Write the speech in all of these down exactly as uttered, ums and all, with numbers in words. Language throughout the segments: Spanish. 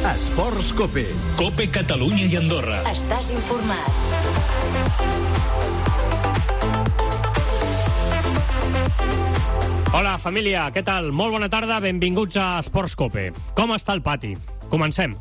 Esports Cope. Cope Catalunya i Andorra. Estàs informat. Hola, família, què tal? Molt bona tarda, benvinguts a Esports Cope. Com està el pati? Comencem.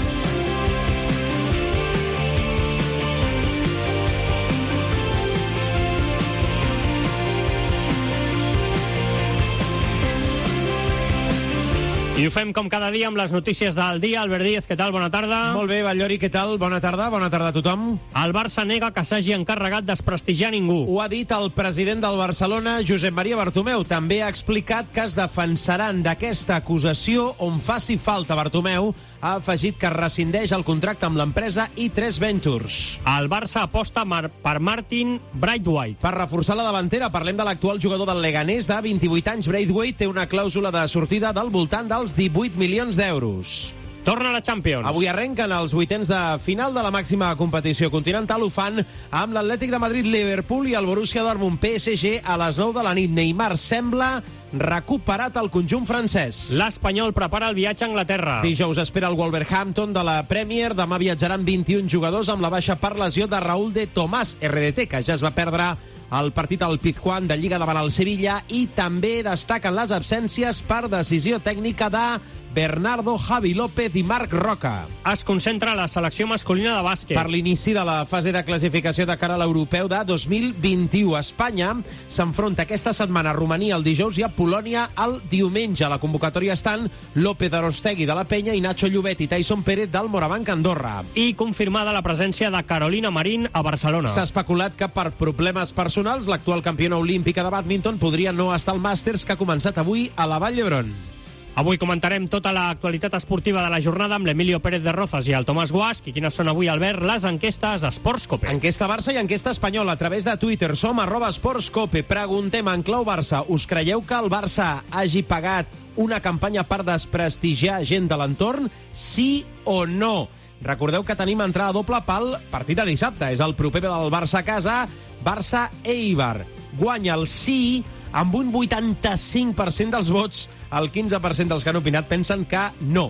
I ho fem com cada dia amb les notícies del dia. Albert Díez, què tal? Bona tarda. Molt bé, Batllori, què tal? Bona tarda, bona tarda a tothom. El Barça nega que s'hagi encarregat desprestigiar ningú. Ho ha dit el president del Barcelona, Josep Maria Bartomeu. També ha explicat que es defensaran d'aquesta acusació on faci falta. Bartomeu ha afegit que rescindeix el contracte amb l'empresa i tres Ventures. El Barça aposta mar per Martin Braithwaite. Per reforçar la davantera, parlem de l'actual jugador del Leganés de vint-i-vuit anys. Braithwaite té una clàusula de sortida del voltant dels divuit milions d'euros. Torna a la Champions. Avui arrenquen els vuitens de final de la màxima competició continental. Ho fan amb l'Atlètic de Madrid, Liverpool i el Borussia Dortmund P S G a les nou de la nit. Neymar sembla recuperat al conjunt francès. L'Espanyol prepara el viatge a Anglaterra. Dijous espera el Wolverhampton de la Premier. Demà viatjaran vint-i-un jugadors amb la baixa per lesió de Raúl de Tomàs, R D T, que ja es va perdre el partit al Pizjuán de Lliga davant el Sevilla, i també destaquen les absències per decisió tècnica de Bernardo, Javi López i Marc Roca. Es concentra la selecció masculina de bàsquet. Per l'inici de la fase de classificació de cara a l'europeu de dos mil vint-i-u. Espanya s'enfronta aquesta setmana a Romania el dijous i a Polònia el diumenge. A la convocatòria estan López Arostegui de la Penya i Nacho Llobet i Tyson Pérez del Morabanc Andorra. I confirmada la presència de Carolina Marín a Barcelona. S'ha especulat que per problemes personals l'actual campiona olímpica de bàdminton podria no estar al Màsters, que ha començat avui a la Vall d'Hebron. Avui comentarem tota l'actualitat esportiva de la jornada amb l'Emilio Pérez de Rozas i el Tomàs Guasch. I quines són avui, Albert, les enquestes Esports Cope? Enquesta Barça i enquesta Espanyol a través de Twitter. Som arroba Esports Cope. Preguntem en clau Barça. Us creieu que el Barça hagi pagat una campanya per desprestigiar gent de l'entorn? Sí o no? Recordeu que tenim entrada doble pel partit de dissabte. És el proper del Barça a casa. Barça-Eibar. Guanya el sí amb un vuitanta-cinc per cent dels vots. El quinze per cent dels que han opinat pensen que no.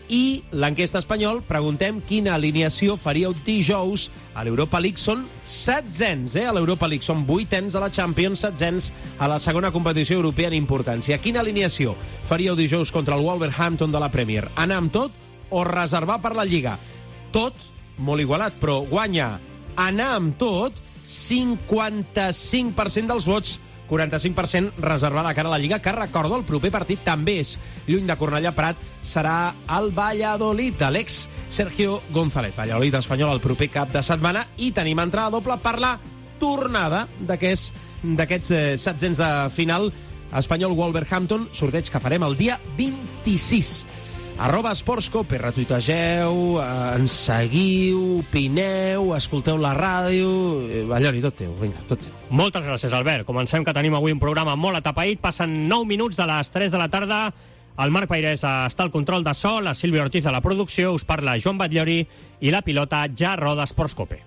I l'enquesta Espanyol, preguntem quina alineació faríeu dijous a l'Europa League. Són setzents, eh? A l'Europa League són vuitens, a la Champions setzents, a la segona competició europea en importància. Quina alineació faríeu dijous contra el Wolverhampton de la Premier? Anar amb tot o reservar per la Lliga? Tot, molt igualat, però guanya anar amb tot, cinquanta-cinc per cent dels vots, quaranta-cinc per cent reservar de cara a la Lliga, que recordo el proper partit també és lluny de Cornellà Prat, serà el Valladolid de l'ex Sergio González. Valladolid espanyol el proper cap de setmana, i tenim entrada doble per la tornada d'aquests d'aquests eh, setzents de final Espanyol Wolverhampton, sorteig que farem el dia vint-i-sis. Arroba Esports Cope, retuitegeu, eh, ens seguiu, opineu, escolteu la ràdio. Eh, Batllori, tot teu, vinga, tot teu. Moltes gràcies, Albert. Comencem, que tenim avui un programa molt atapeït. Passen nou minuts de les tres de la tarda. El Marc Pairés està al control de so, la Sílvia Ortiz a la producció, us parla Joan Batllori i la pilota ja roda Esports Cope.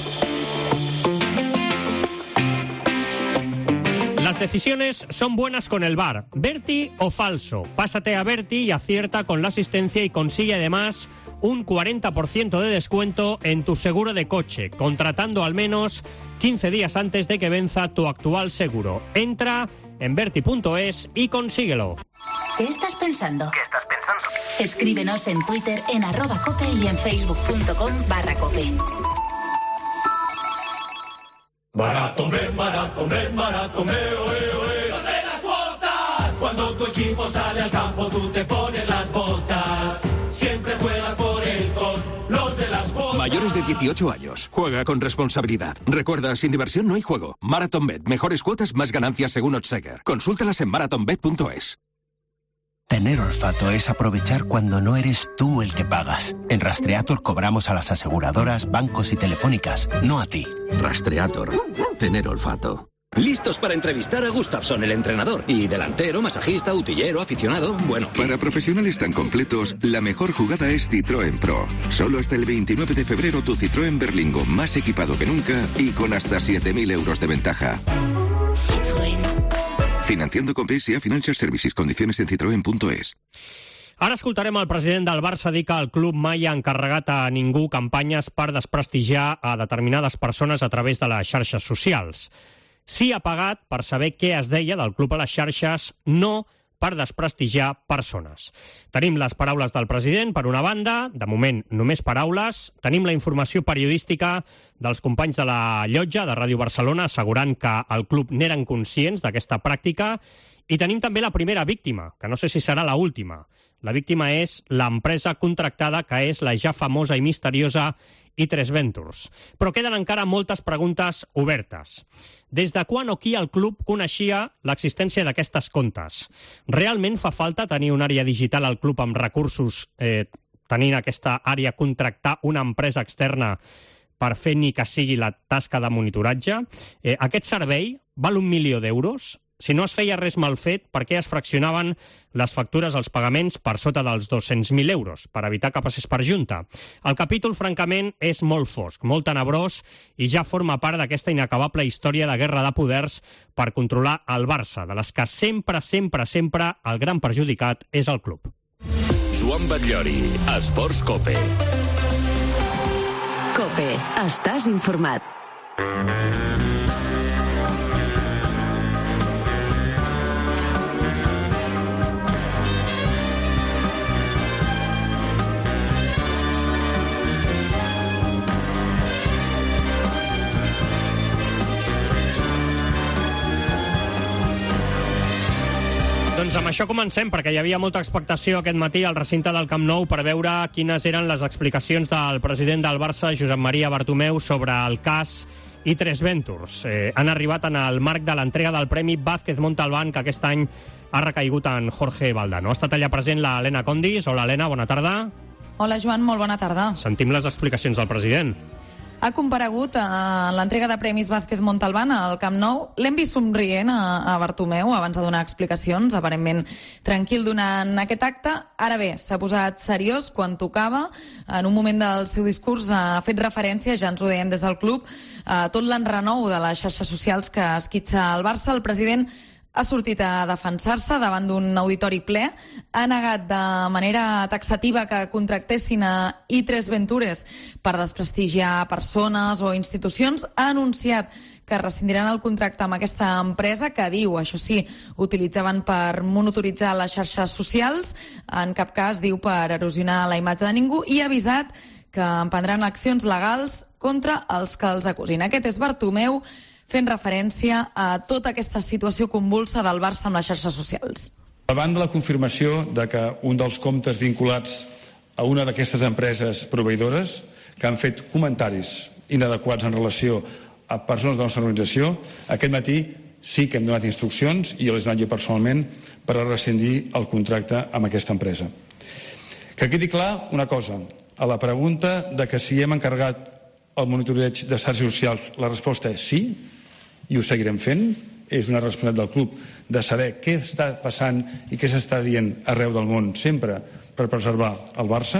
Las decisiones son buenas con el V A R. ¿Berti o falso? Pásate a Berti y acierta con la asistencia y consigue además un cuarenta por ciento de descuento en tu seguro de coche, contratando al menos quince días antes de que venza tu actual seguro. Entra en berti punto es y consíguelo. ¿Qué estás pensando? ¿Qué estás pensando? Escríbenos en Twitter en arroba cope y en facebook.com barra cope. Maratón-Bet, Maratón-Bet, Maratón-Bet, oe, oe. ¡Los de las botas! Cuando tu equipo sale al campo, tú te pones las botas. Siempre juegas por él con los de las botas. Mayores de dieciocho años. Juega con responsabilidad. Recuerda, sin diversión no hay juego. Maratón-Bet. Mejores cuotas, más ganancias según Oddsheger. Consúltalas en marathon bet punto es. Tener olfato es aprovechar cuando no eres tú el que pagas. En Rastreator cobramos a las aseguradoras, bancos y telefónicas, no a ti. Rastreator. Tener olfato. Listos para entrevistar a Gustafsson, el entrenador. Y delantero, masajista, utillero, aficionado, bueno... ¿qué? Para profesionales tan completos, la mejor jugada es Citroën Pro. Solo hasta el veintinueve de febrero tu Citroën Berlingo, más equipado que nunca y con hasta siete mil euros de ventaja. Citroën. Financiando con P S A Financial Services. Condiciones en citroen punto es. Ara escoltarem el president del Barça dir que el club mai ha encarregat a ningú campanyes per desprestigiar a determinades persones a través de les xarxes socials. Sí ha pagat per saber què es deia del club a les xarxes, no per desprestigiar persones. Tenim les paraules del president, per una banda, de moment només paraules. Tenim la informació periodística dels companys de la Llotja, de Ràdio Barcelona, assegurant que el club n'eren conscients d'aquesta pràctica. I tenim també la primera víctima, que no sé si serà la última. La víctima és l'empresa contractada, que és la ja famosa i misteriosa i tres Ventures. Però queden encara moltes preguntes obertes. Des de quan o qui el club coneixia l'existència d'aquestes comptes? Realment fa falta tenir una àrea digital al club amb recursos, eh, tenint aquesta àrea contractar una empresa externa per fer ni que sigui la tasca de monitoratge? Eh, aquest servei val un milió d'euros? Si no es feia res mal fet, per què es fraccionaven les factures als pagaments per sota dels dos-cents mil euros, per evitar que passés per junta? El capítol, francament, és molt fosc, molt tenebrós, i ja forma part d'aquesta inacabable història de guerra de poders per controlar el Barça, de les que sempre, sempre, sempre el gran perjudicat és el club. Joan Batllori, Esports Cope. Cope, estàs informat. Doncs amb això comencem, perquè hi havia molta expectació aquest matí al recinte del Camp Nou per veure quines eren les explicacions del president del Barça, Josep Maria Bartomeu, sobre el cas i tres Ventures. Eh, han arribat en el marc de l'entrega del Premi Vázquez Montalbán, que aquest any ha recaigut en Jorge Valdano. Ha estat allà present la Helena Condis. Hola, Helena, bona tarda. Hola, Joan, molt bona tarda. Sentim les explicacions del president. Ha comparegut a l'entrega de Premis Vázquez Montalbán al Camp Nou. L'hem vist somrient a, a Bartomeu abans de donar explicacions, aparentment tranquil donant aquest acte. Ara bé, s'ha posat seriós quan tocava. En un moment del seu discurs ha fet referència, ja ens ho dèiem des del club, a tot l'enrenou de les xarxes socials que esquitxa el Barça. El president ha sortit a defensar-se davant d'un auditori ple, ha negat de manera taxativa que contractessin a i tres Ventures per desprestigiar persones o institucions, ha anunciat que rescindiran el contracte amb aquesta empresa, que diu, això sí, utilitzaven per monitoritzar les xarxes socials, en cap cas diu per erosionar la imatge de ningú, i ha avisat que emprendran accions legals contra els que els acusin. Aquest és Bartomeu, fent referència a tota aquesta situació convulsa del Barça amb les xarxes socials. Davant de la confirmació de que un dels comptes vinculats a una d'aquestes empreses proveïdores que han fet comentaris inadequats en relació a persones de la nostra organització, aquest matí sí que hem donat instruccions, i jo les he donat jo personalment, per a rescindir el contracte amb aquesta empresa. Que quedi clar una cosa, a la pregunta de que si hem encarregat el monitoreig de xarxes socials, la resposta és sí, i ho seguirem fent. És una responsabilitat del club de saber què està passant i què s'està dient arreu del món, sempre per preservar el Barça.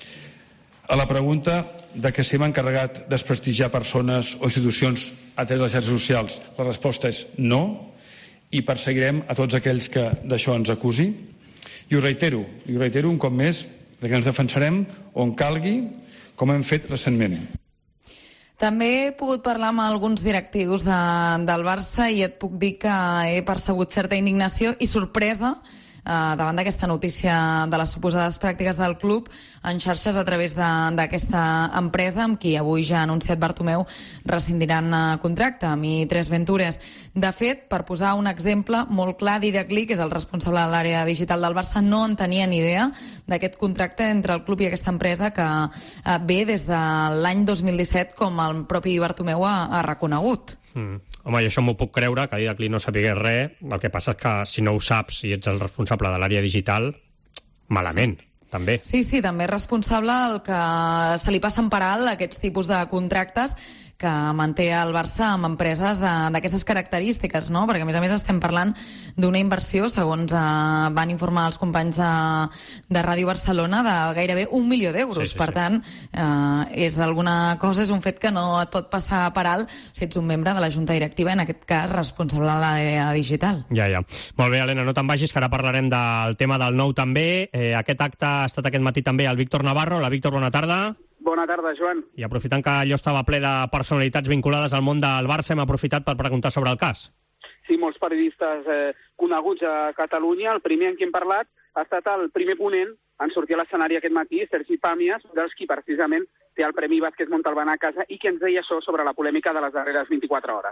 A la pregunta de que si hem encarregat desprestigiar persones o institucions a través de les xarxes socials, la resposta és no, i perseguirem a tots aquells que d'això ens acusi. I ho reitero, i ho reitero un cop més, de que ens defensarem on calgui, com hem fet recentment. També he pogut parlar amb alguns directius de, del Barça i et puc dir que he percebut certa indignació i sorpresa eh, davant d'aquesta notícia de les suposades pràctiques del club en xarxes a través d'aquesta empresa amb qui avui ja ha anunciat Bartomeu rescindiran eh, contracte amb i tres Ventures. De fet, per posar un exemple molt clar, Didac Lee, que és el responsable de l'àrea digital del Barça, no en tenia ni idea d'aquest contracte entre el club i aquesta empresa que eh, ve des de l'any dos mil disset, com el propi Bartomeu ha, ha reconegut. Mm. Home, i això m'ho puc creure, que Didac Lee no sapigués res. El que passa és que si no ho saps i ets el responsable de l'àrea digital, malament. Sí. També. Sí, sí, també és responsable el que se li passen per alt aquests tipus de contractes que manté el Barça amb empreses d'aquestes característiques, no? Perquè a més a més estem parlant d'una inversió, segons eh, van informar els companys de, de Ràdio Barcelona, de gairebé un milió d'euros. Sí, sí, per tant, eh, és alguna cosa, és un fet que no et pot passar per alt si ets un membre de la Junta Directiva, en aquest cas responsable de l'àrea digital. Ja, ja. Molt bé, Helena, no te'n vagis, que ara parlarem del tema del nou també. Eh, aquest acte ha estat aquest matí també el Víctor Navarro. La Víctor, bona tarda. Bona tarda, Joan. I aprofitant que allò estava ple de personalitats vinculades al món del Barça, hem aprofitat per preguntar sobre el cas. Sí, molts periodistes eh, coneguts a Catalunya. El primer en qui hem parlat ha estat el primer ponent en sortir a l'escenari aquest matí, Sergi Pàmies, un dels qui precisament té el Premi Vázquez Montalbán a casa i que ens deia això sobre la polèmica de les darreres vint-i-quatre hores.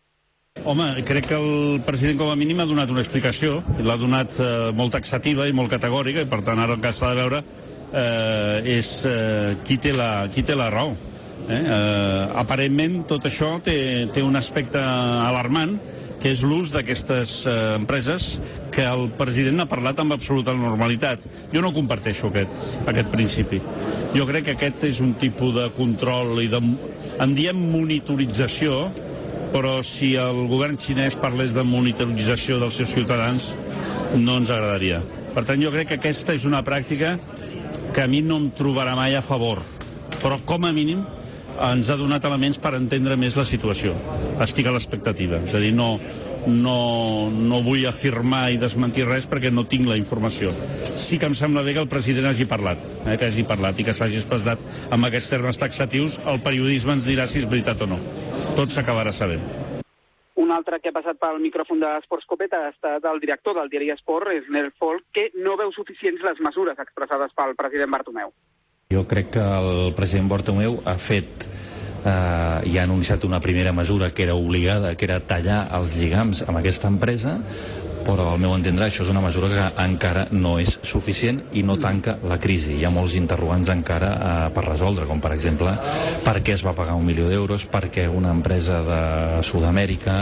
Home, crec que el president com a mínim ha donat una explicació, i l'ha donat eh, molt taxativa i molt categòrica, i per tant ara el que s'ha de veure eh, és eh, qui, té la, qui té la raó. Eh? Eh, aparentment tot això té, té un aspecte alarmant, que és l'ús d'aquestes eh, empreses que el president ha parlat amb absoluta normalitat. Jo no comparteixo aquest, aquest principi. Jo crec que aquest és un tipus de control i de, en diem monitorització, però si el govern xinès parlés de monitorització dels seus ciutadans no ens agradaria. Per tant, jo crec que aquesta és una pràctica que a mi no em trobarà mai a favor, però com a mínim ens ha donat elements per entendre més la situació. Estic a l'expectativa, és a dir, no, no, no vull afirmar i desmentir res perquè no tinc la informació. Sí que em sembla bé que el president hagi parlat, eh, que hagi parlat i que s'hagi expressat amb aquests termes taxatius. El periodisme ens dirà si és veritat o no. Tot s'acabarà sabent. Un altre que ha passat pel micròfon d'Esports Copet ha estat el director del diari Esport, Nel Folk, que no veu suficients les mesures expressades pel president Bartomeu. Jo crec que el president Bartomeu ha fet eh, i ha anunciat una primera mesura que era obligada, que era tallar els lligams amb aquesta empresa, però al meu entendre això és una mesura que encara no és suficient i no tanca la crisi. Hi ha molts interrogants encara eh, per resoldre, com per exemple per què es va pagar un milió d'euros, per què una empresa de Sud-amèrica,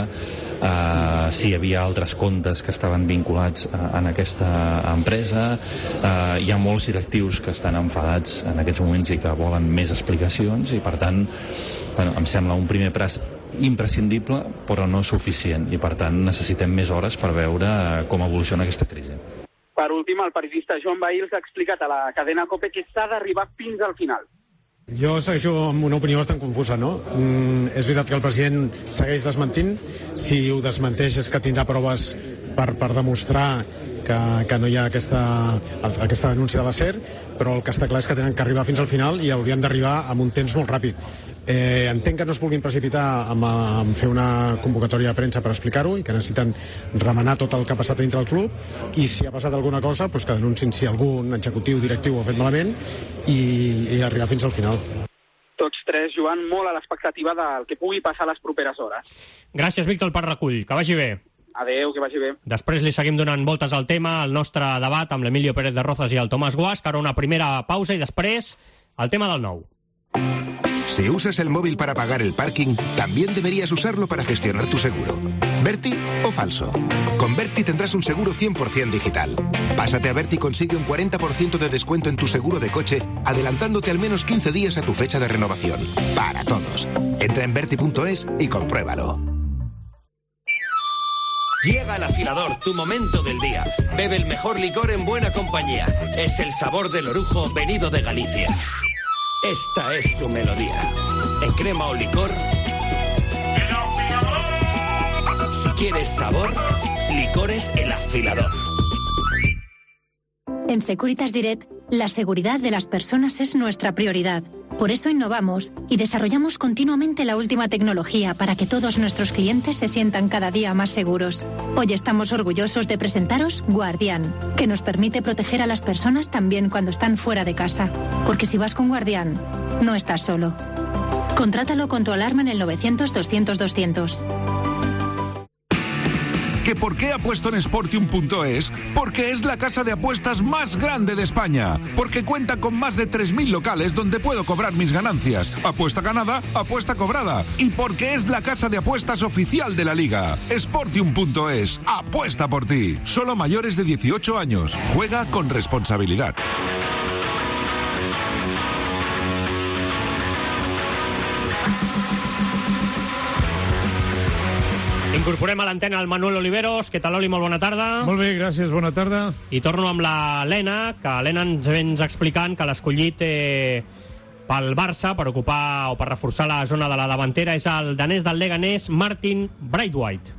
eh, si hi havia altres comptes que estaven vinculats a, en aquesta empresa. Eh, hi ha molts directius que estan enfadats en aquests moments i que volen més explicacions i per tant bueno, em sembla un primer pas imprescindible però no suficient i per tant necessitem més hores per veure com evoluciona aquesta crisi. Per últim, el periodista Joan Bahils ha explicat a la cadena COPE que s'ha d'arribar fins al final. Jo segueixo amb una opinió bastant confusa, no? Mm, és veritat que el president segueix desmentint. Si ho desmenteix és que tindrà proves per, per demostrar que, que no hi ha aquesta, aquesta denúncia de la SER, però el que està clar és que tenen que arribar fins al final i haurien d'arribar amb un temps molt ràpid. Eh, entenc que no es vulguin precipitar amb, amb fer una convocatòria de premsa per explicar-ho i que necessiten remenar tot el que ha passat dintre el club i si ha passat alguna cosa doncs que denunciïn si algun executiu directiu ho ha fet malament i, i arribar fins al final. Tots tres, Joan, molt a l'expectativa del que pugui passar les properes hores. Gràcies, Víctor, pel recull. Que vagi bé. Adéu, que vagi bé. Després li seguim donant voltes al tema, al nostre debat amb l'Emilio Pérez de Rozas i el Tomàs Guasc. Ara una primera pausa i després el tema del nou. Si usas el móvil para pagar el parking, también deberías usarlo para gestionar tu seguro. ¿Berti o falso? Con Berti tendrás un seguro cien por ciento digital. Pásate a Berti y consigue un cuarenta por ciento de descuento en tu seguro de coche, adelantándote al menos quince días a tu fecha de renovación. Para todos. Entra en berti punto es y compruébalo. Llega al afilador, tu momento del día. Bebe el mejor licor en buena compañía. Es el sabor del orujo venido de Galicia. Esta es su melodía. En crema o licor. Si quieres sabor, licores El Afilador. En Securitas Direct, la seguridad de las personas es nuestra prioridad. Por eso innovamos y desarrollamos continuamente la última tecnología para que todos nuestros clientes se sientan cada día más seguros. Hoy estamos orgullosos de presentaros Guardián, que nos permite proteger a las personas también cuando están fuera de casa. Porque si vas con Guardián, no estás solo. Contrátalo con tu alarma en el novecientos doscientos doscientos. ¿Que por qué apuesto en Sportium punto es? Porque es la casa de apuestas más grande de España. Porque cuenta con más de tres mil locales donde puedo cobrar mis ganancias. Apuesta ganada, apuesta cobrada. Y porque es la casa de apuestas oficial de la Liga. Sportium punto es. Apuesta por ti. Solo mayores de dieciocho años. Juega con responsabilidad. Incorporem a l'antena el Manuel Oliveros. Què tal, Oli? Molt bona tarda. Molt bé, gràcies, bona tarda. I torno amb la Lena, que l'Ena ens vens explicant que l'escollit eh, pel Barça, per ocupar o per reforçar la zona de la davantera, és el danès del Leganés, Martin Braithwaite.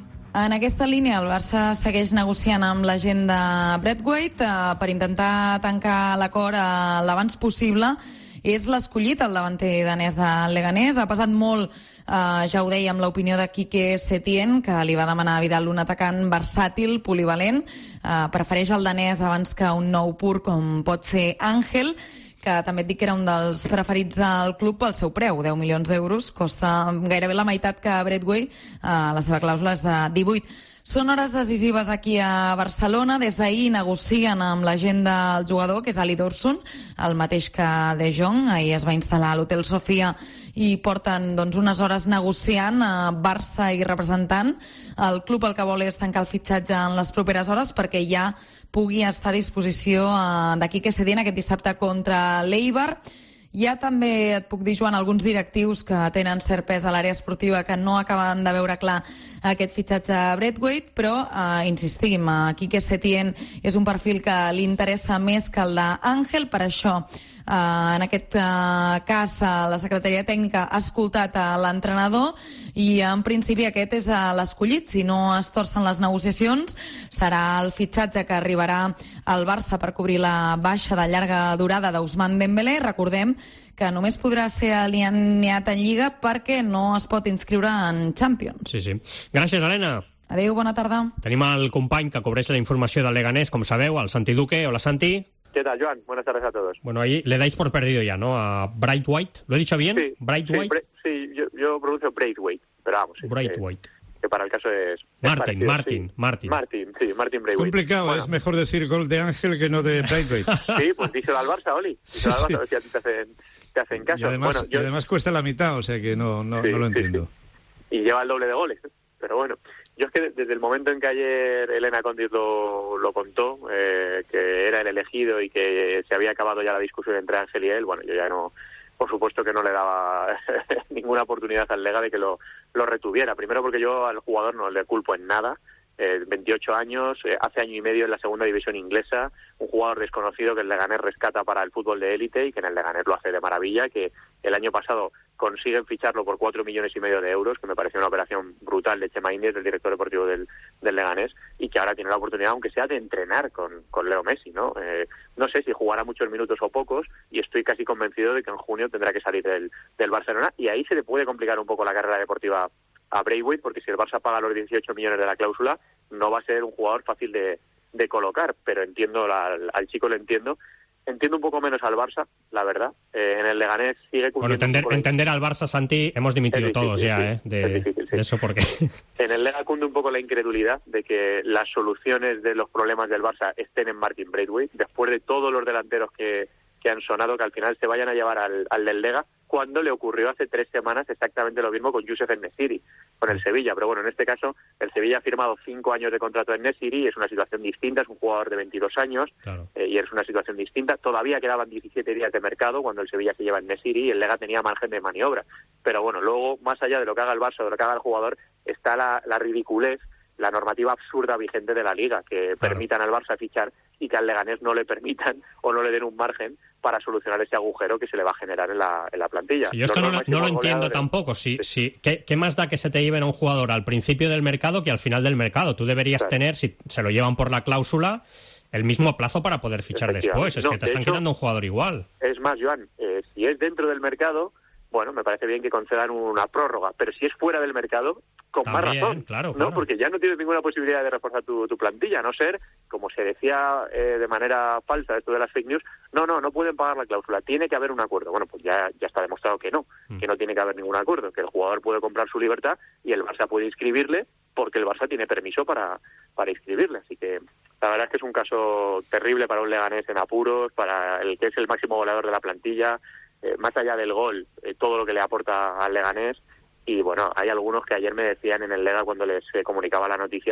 En aquesta línia, el Barça segueix negociant amb l'agent de Braithwaite eh, per intentar tancar l'acord eh, l'abans possible. És l'escollit, el davanter danès del Leganés. Ha pesat molt, eh, ja ho deia, amb l'opinió de Quique Setién, que li va demanar a Vidal un atacant versàtil, polivalent. Eh, prefereix el danès abans que un nou pur com pot ser Ángel, que també et dic que era un dels preferits del club pel seu preu, deu milions d'euros. Costa gairebé la meitat que Braithwaite, eh, la seva clàusula és de divuit. Són hores decisives aquí a Barcelona. Des d'ahir negocien amb l'agent del jugador, que és Ali Dorsun, el mateix que De Jong. Ahir es va instal·lar a l'Hotel Sofia i porten doncs, unes hores negociant a Barça i representant. El club el que vol és tancar el fitxatge en les properes hores perquè ja pugui estar a disposició eh, d'aquí que se dient aquest dissabte contra l'Eibar. Hi ha també, et puc dir, Joan, alguns directius que tenen cert pes a l'àrea esportiva que no acaben de veure clar aquest fitxatge a Braithwaite, però eh, insistim, eh, Quique Setién és un perfil que li interessa més que el d'Àngel, per això eh, en aquest eh, cas eh, la secretaria tècnica ha escoltat a l'entrenador i en principi aquest és eh, l'escollit. Si no es torcen les negociacions, serà el fitxatge que arribarà al Barça per cobrir la baixa de llarga durada d'Ousmane Dembélé. Recordem que només podrà ser alineat en Lliga perquè no es pot inscriure en Champions. Sí, sí. Gràcies, Helena. Adéu, bona tarda. Tenim el company que cobreix la informació del Leganés, com sabeu, el Santi Duque. Hola, Santi. ¿Qué tal, Joan? Buenas tardes a todos. Bueno, ahí le dais por perdido ya, ¿no? A Braithwaite. ¿Lo he dicho bien? Sí, Braithwaite. Sí, sí yo, yo pronuncio Braithwaite, pero vamos. Sí, Braithwaite. Que, que para el caso es... Martin, es Martin, sí. Martin. Martin, sí, Martin Braithwaite. Complicado, bueno. Es mejor decir gol de Ángel que no de Braithwaite. Sí, pues díselo al Barça, Oli. Díselo al Barça, a ver si a ti te hacen, te hacen caso. Y además, bueno, yo... y además cuesta la mitad, o sea que no, no, sí, no lo sí, entiendo. Sí. Y lleva el doble de goles, pero bueno. Yo es que desde el momento en que ayer Elena Condis lo, lo contó, eh, que era el elegido y que se había acabado ya la discusión entre Ángel y él, bueno, yo ya no, por supuesto que no le daba ninguna oportunidad al Lega de que lo, lo retuviera. Primero porque yo al jugador no le culpo en nada. Eh, veintiocho años, eh, hace año y medio en la segunda división inglesa, un jugador desconocido que el Leganés rescata para el fútbol de élite y que en el Leganés lo hace de maravilla, que el año pasado consiguen ficharlo por cuatro millones y medio de euros, que me parece una operación brutal de Chema Índiez, del director deportivo del, del Leganés, y que ahora tiene la oportunidad, aunque sea de entrenar con, con Leo Messi, ¿no? Eh, no sé si jugará muchos minutos o pocos, y estoy casi convencido de que en junio tendrá que salir del, del Barcelona, y ahí se le puede complicar un poco la carrera deportiva a Braithwaite, porque si el Barça paga los dieciocho millones de la cláusula, no va a ser un jugador fácil de, de colocar, pero entiendo, la, al chico lo entiendo. Entiendo un poco menos al Barça, la verdad. Eh, en el Leganés sigue cumpliendo... Bueno, entender, entender al Barça, Santi, hemos dimitido difícil, todos ya, sí, ¿eh? De, difícil, sí. de eso porque... En el Lega cunde un poco la incredulidad de que las soluciones de los problemas del Barça estén en Martin Braithwaite, después de todos los delanteros que, que han sonado, que al final se vayan a llevar al, al del Lega, cuando le ocurrió hace tres semanas exactamente lo mismo con Youssef En-Nesyri, con el Sevilla. Pero bueno, en este caso, el Sevilla ha firmado cinco años de contrato en En-Nesyri, es una situación distinta, es un jugador de veintidós años, claro. eh, y es una situación distinta. Todavía quedaban diecisiete días de mercado cuando el Sevilla se lleva en En-Nesyri y el Lega tenía margen de maniobra. Pero bueno, luego, más allá de lo que haga el Barça o de lo que haga el jugador, está la, la ridiculez, la normativa absurda vigente de la Liga, que claro. permitan al Barça fichar y que al Leganés no le permitan o no le den un margen para solucionar ese agujero que se le va a generar en la, en la plantilla. Sí, yo esto no, no, no lo entiendo tampoco. Si, sí. si, ¿qué, ¿Qué más da que se te lleven a un jugador al principio del mercado que al final del mercado? Tú deberías claro. tener, si se lo llevan por la cláusula, el mismo plazo para poder fichar después. Es no, que te están hecho, quitando un jugador igual. Es más, Joan, eh, si es dentro del mercado, bueno, me parece bien que concedan una prórroga, pero si es fuera del mercado, con También, más razón, claro, ¿no? Claro. Porque ya no tienes ninguna posibilidad de reforzar tu, tu plantilla, a no ser, como se decía eh, de manera falsa esto de las fake news, no, no, no pueden pagar la cláusula, tiene que haber un acuerdo. Bueno, pues ya, ya está demostrado que no, mm. que no tiene que haber ningún acuerdo, que el jugador puede comprar su libertad y el Barça puede inscribirle porque el Barça tiene permiso para, para inscribirle. Así que la verdad es que es un caso terrible para un Leganés en apuros, para el que es el máximo goleador de la plantilla, eh, más allá del gol, eh, todo lo que le aporta al Leganés. Y bueno, hay algunos que ayer me decían en el Lega cuando les eh, comunicaba la noticia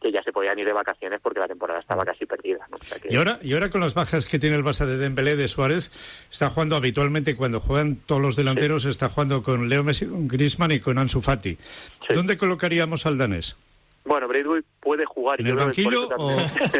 que ya se podían ir de vacaciones porque la temporada estaba casi perdida, ¿no? O sea que... Y ahora, y ahora con las bajas que tiene el Barça de Dembélé, de Suárez, está jugando habitualmente, cuando juegan todos los delanteros, sí. está jugando con Leo Messi, con Griezmann y con Ansu Fati. Sí. ¿Dónde colocaríamos al danés? Bueno, Braithwaite puede jugar. Y ¿En el banquillo o...?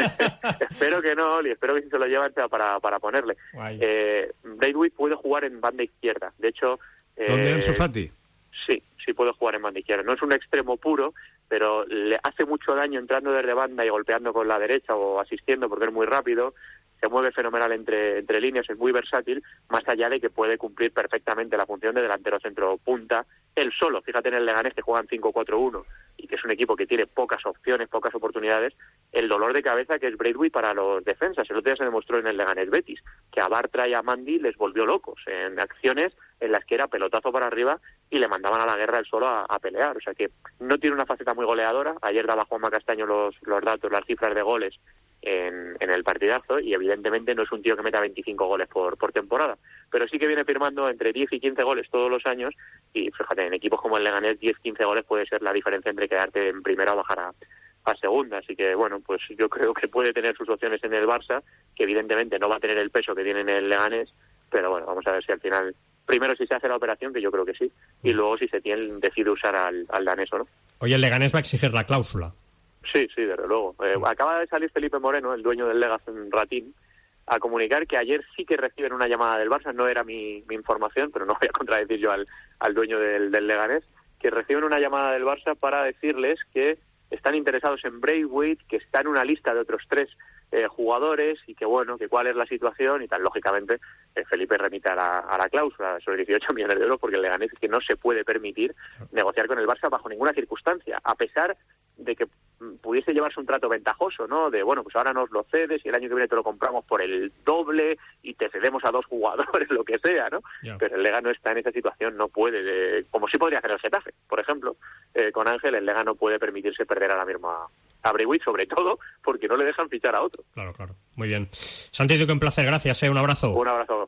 Espero que no, Oli, espero que si se lo llevan sea para, para ponerle. Eh, Braithwaite puede jugar en banda izquierda. De hecho... Eh, ¿Dónde Ansu Fati? Sí, sí puede jugar en banda izquierda. No es un extremo puro, pero le hace mucho daño entrando desde banda y golpeando con la derecha o asistiendo porque es muy rápido. Se mueve fenomenal entre, entre líneas, es muy versátil, más allá de que puede cumplir perfectamente la función de delantero centro punta. Él solo, fíjate en el Leganés que juegan cinco cuatro uno y que es un equipo que tiene pocas opciones, pocas oportunidades, el dolor de cabeza que es Braithwaite para los defensas. El otro día se demostró en el Leganés Betis, que a Bartra y a Mandy les volvió locos en acciones en las que era pelotazo para arriba y le mandaban a la guerra él solo a, a pelear. O sea que no tiene una faceta muy goleadora. Ayer daba Juanma Castaño los, los datos, las cifras de goles en, en el partidazo, y evidentemente no es un tío que meta veinticinco goles por, por temporada, pero sí que viene firmando entre diez y quince goles todos los años, y fíjate, en equipos como el Leganés diez quince goles puede ser la diferencia entre quedarte en primera o bajar a, a segunda. Así que bueno, pues yo creo que puede tener sus opciones en el Barça, que evidentemente no va a tener el peso que tiene en el Leganés, pero bueno, vamos a ver si al final, primero si se hace la operación, que yo creo que sí, y luego si Setién decide usar al, al danés o no. Oye, el Leganés va a exigir la cláusula. Sí, sí, desde luego. Eh, acaba de salir Felipe Moreno, el dueño del Legación Ratín, a comunicar que ayer sí que reciben una llamada del Barça. No era mi, mi información, pero no voy a contradecir yo al, al dueño del, del Leganés, que reciben una llamada del Barça para decirles que están interesados en Braithwaite, que está en una lista de otros tres eh, jugadores, y que bueno, que cuál es la situación y tal. Lógicamente, eh, Felipe remite a la, a la cláusula sobre dieciocho millones de euros, porque el Leganés es que no se puede permitir negociar con el Barça bajo ninguna circunstancia, a pesar de que pudiese llevarse un trato ventajoso, ¿no? De, bueno, pues ahora nos lo cedes y el año que viene te lo compramos por el doble y te cedemos a dos jugadores, lo que sea, ¿no? Yeah. Pero el Lega no está en esa situación, no puede, de, como sí podría hacer el Getafe, por ejemplo, eh, con Ángel, el Lega no puede permitirse perder ahora mismo a, a Braithwaite, sobre todo porque no le dejan fichar a otro. Claro, claro. Muy bien. Santi Duque, un placer, gracias, ¿eh? Un abrazo. Un abrazo.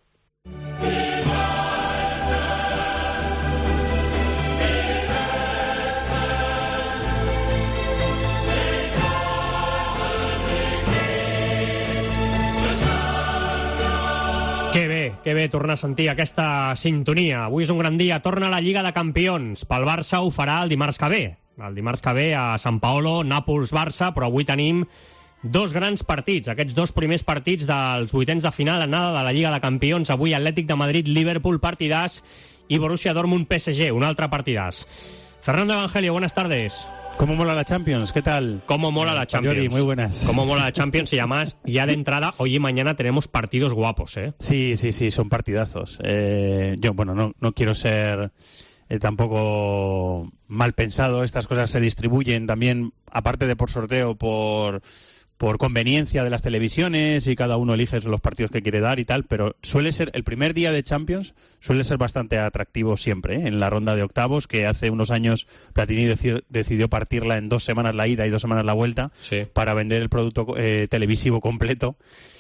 Que bé, que bé tornar a sentir aquesta sintonia. Avui és un gran dia, torna a la Lliga de Campions. Pel Barça ho farà el dimarts que ve. El dimarts que ve a Sant Paolo, Nàpols-Barça, però avui tenim dos grans partits. Aquests dos primers partits dels vuitens de final anada de la Lliga de Campions. Avui Atlètic de Madrid, Liverpool, partidàs, i Borussia Dortmund, P S G, un altre partidàs. Fernando Evangelio, buenas tardes. ¿Cómo mola la Champions? ¿Qué tal? ¿Cómo mola la Champions? Yori, muy buenas. ¿Cómo mola la Champions? Y además, ya de entrada, hoy y mañana tenemos partidos guapos, ¿eh? Sí, sí, sí, son partidazos. Eh, yo, bueno, no, no quiero ser eh, tampoco mal pensado. Estas cosas se distribuyen también, aparte de por sorteo, por... por conveniencia de las televisiones, y cada uno elige los partidos que quiere dar y tal, pero suele ser, el primer día de Champions suele ser bastante atractivo siempre, ¿eh? En la ronda de octavos, que hace unos años Platini decidió, decidió partirla en dos semanas la ida y dos semanas la vuelta, sí, para vender el producto eh, televisivo completo.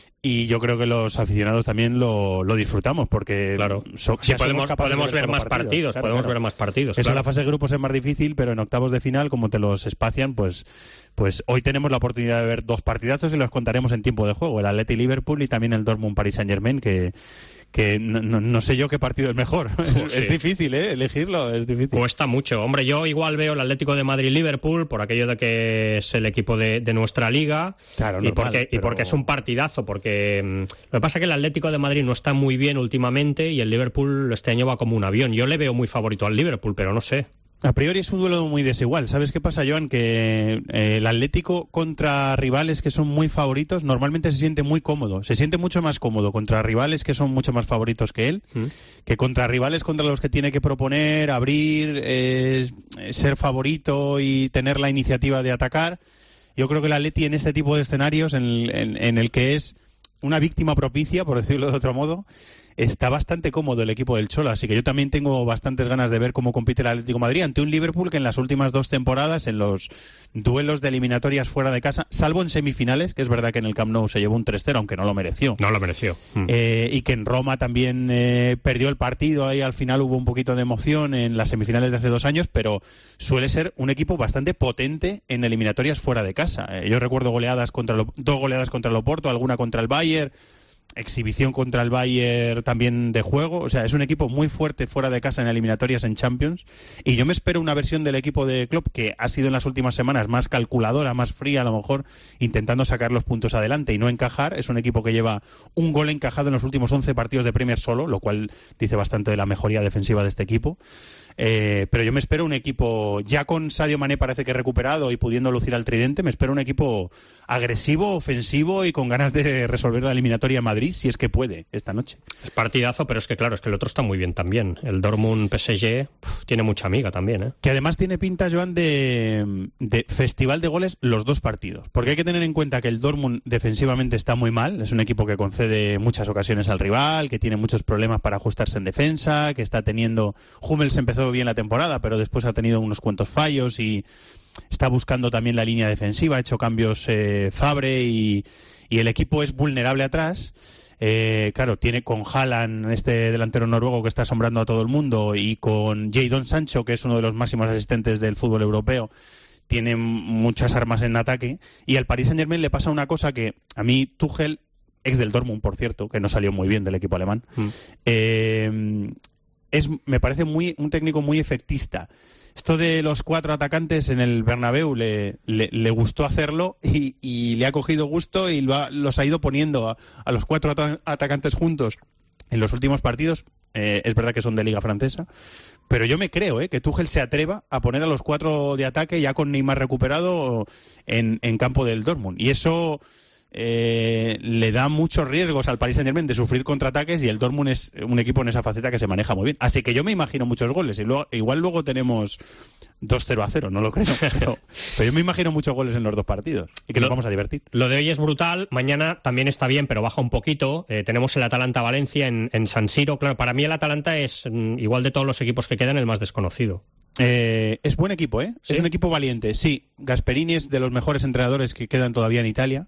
Y yo creo que los aficionados también lo, lo disfrutamos, porque claro, so, sí, podemos, podemos ver, ver más partidos, partidos claro, podemos claro. ver más partidos. Eso claro. En la fase de grupos es más difícil, pero en octavos de final, como te los espacian, pues, pues hoy tenemos la oportunidad de ver dos partidazos y los contaremos en tiempo de juego, el Atleti Liverpool y también el Dortmund Paris Saint Germain, que que no, no, no sé yo qué partido es mejor. Oh, es, sí. es difícil, ¿eh? Elegirlo, es difícil. Cuesta mucho. Hombre, yo igual veo el Atlético de Madrid-Liverpool por aquello de que es el equipo de, de nuestra liga. Claro, y, normal, porque, pero... y porque es un partidazo, porque mmm, lo que pasa es que el Atlético de Madrid no está muy bien últimamente y el Liverpool este año va como un avión. Yo le veo muy favorito al Liverpool, pero no sé. A priori es un duelo muy desigual. ¿Sabes qué pasa, Joan? Que eh, el Atlético contra rivales que son muy favoritos normalmente se siente muy cómodo. Se siente mucho más cómodo contra rivales que son mucho más favoritos que él, ¿Mm? que contra rivales contra los que tiene que proponer, abrir, eh, ser favorito y tener la iniciativa de atacar. Yo creo que el Atleti en este tipo de escenarios, en el, en, en el que es una víctima propicia, por decirlo de otro modo, está bastante cómodo el equipo del Cholo, así que yo también tengo bastantes ganas de ver cómo compite el Atlético de Madrid ante un Liverpool que en las últimas dos temporadas, en los duelos de eliminatorias fuera de casa, salvo en semifinales, que es verdad que en el Camp Nou se llevó un tres cero, aunque no lo mereció. No lo mereció. Mm. Eh, y que en Roma también eh, perdió el partido, ahí al final hubo un poquito de emoción en las semifinales de hace dos años, pero suele ser un equipo bastante potente en eliminatorias fuera de casa. Eh, yo recuerdo goleadas contra lo, dos goleadas contra el Oporto, alguna contra el Bayern, exhibición contra el Bayern también de juego. O sea, es un equipo muy fuerte fuera de casa en eliminatorias en Champions, y yo me espero una versión del equipo de Klopp que ha sido en las últimas semanas más calculadora, más fría, a lo mejor intentando sacar los puntos adelante y no encajar. Es un equipo que lleva un gol encajado en los últimos once partidos de Premier solo, lo cual dice bastante de la mejoría defensiva de este equipo. Eh, pero yo me espero un equipo, ya con Sadio Mané parece que recuperado y pudiendo lucir al tridente, me espero un equipo agresivo, ofensivo y con ganas de resolver la eliminatoria en Madrid, si es que puede, esta noche. Es partidazo, pero es que claro, es que el otro está muy bien también. El Dortmund P S G uf, tiene mucha amiga también, ¿eh? Que además tiene pinta, Joan, de, de festival de goles los dos partidos. Porque hay que tener en cuenta que el Dortmund defensivamente está muy mal. Es un equipo que concede muchas ocasiones al rival, que tiene muchos problemas para ajustarse en defensa, que está teniendo... Hummels empezó bien la temporada, pero después ha tenido unos cuantos fallos y está buscando también la línea defensiva. Ha hecho cambios eh, Fabre y, y el equipo es vulnerable atrás. Eh, claro, tiene con Haaland, este delantero noruego que está asombrando a todo el mundo, y con Jadon Sancho, que es uno de los máximos asistentes del fútbol europeo, tiene muchas armas en ataque. Y al Paris Saint-Germain le pasa una cosa que a mí Tuchel, ex del Dortmund, por cierto, que no salió muy bien del equipo alemán, mm. eh, es, me parece muy un técnico muy efectista. Esto de los cuatro atacantes en el Bernabéu le, le, le gustó hacerlo y, y le ha cogido gusto y lo ha, los ha ido poniendo a, a los cuatro at- atacantes juntos en los últimos partidos. Eh, es verdad que son de Liga Francesa, pero yo me creo eh, que Tuchel se atreva a poner a los cuatro de ataque ya con Neymar recuperado en, en campo del Dortmund. Y eso... Eh, le da muchos riesgos al Paris Saint-Germain de sufrir contraataques, y el Dortmund es un equipo en esa faceta que se maneja muy bien. Así que yo me imagino muchos goles, y luego, igual luego tenemos dos cero a cero, no lo creo, pero, pero yo me imagino muchos goles en los dos partidos y que lo, nos vamos a divertir. Lo de hoy es brutal, mañana también está bien, pero baja un poquito. Eh, tenemos el Atalanta-Valencia en, en San Siro. Claro, para mí el Atalanta es, mm, igual de todos los equipos que quedan, el más desconocido. Eh, es buen equipo, ¿eh? ¿Sí? Es un equipo valiente, sí. Gasperini es de los mejores entrenadores que quedan todavía en Italia.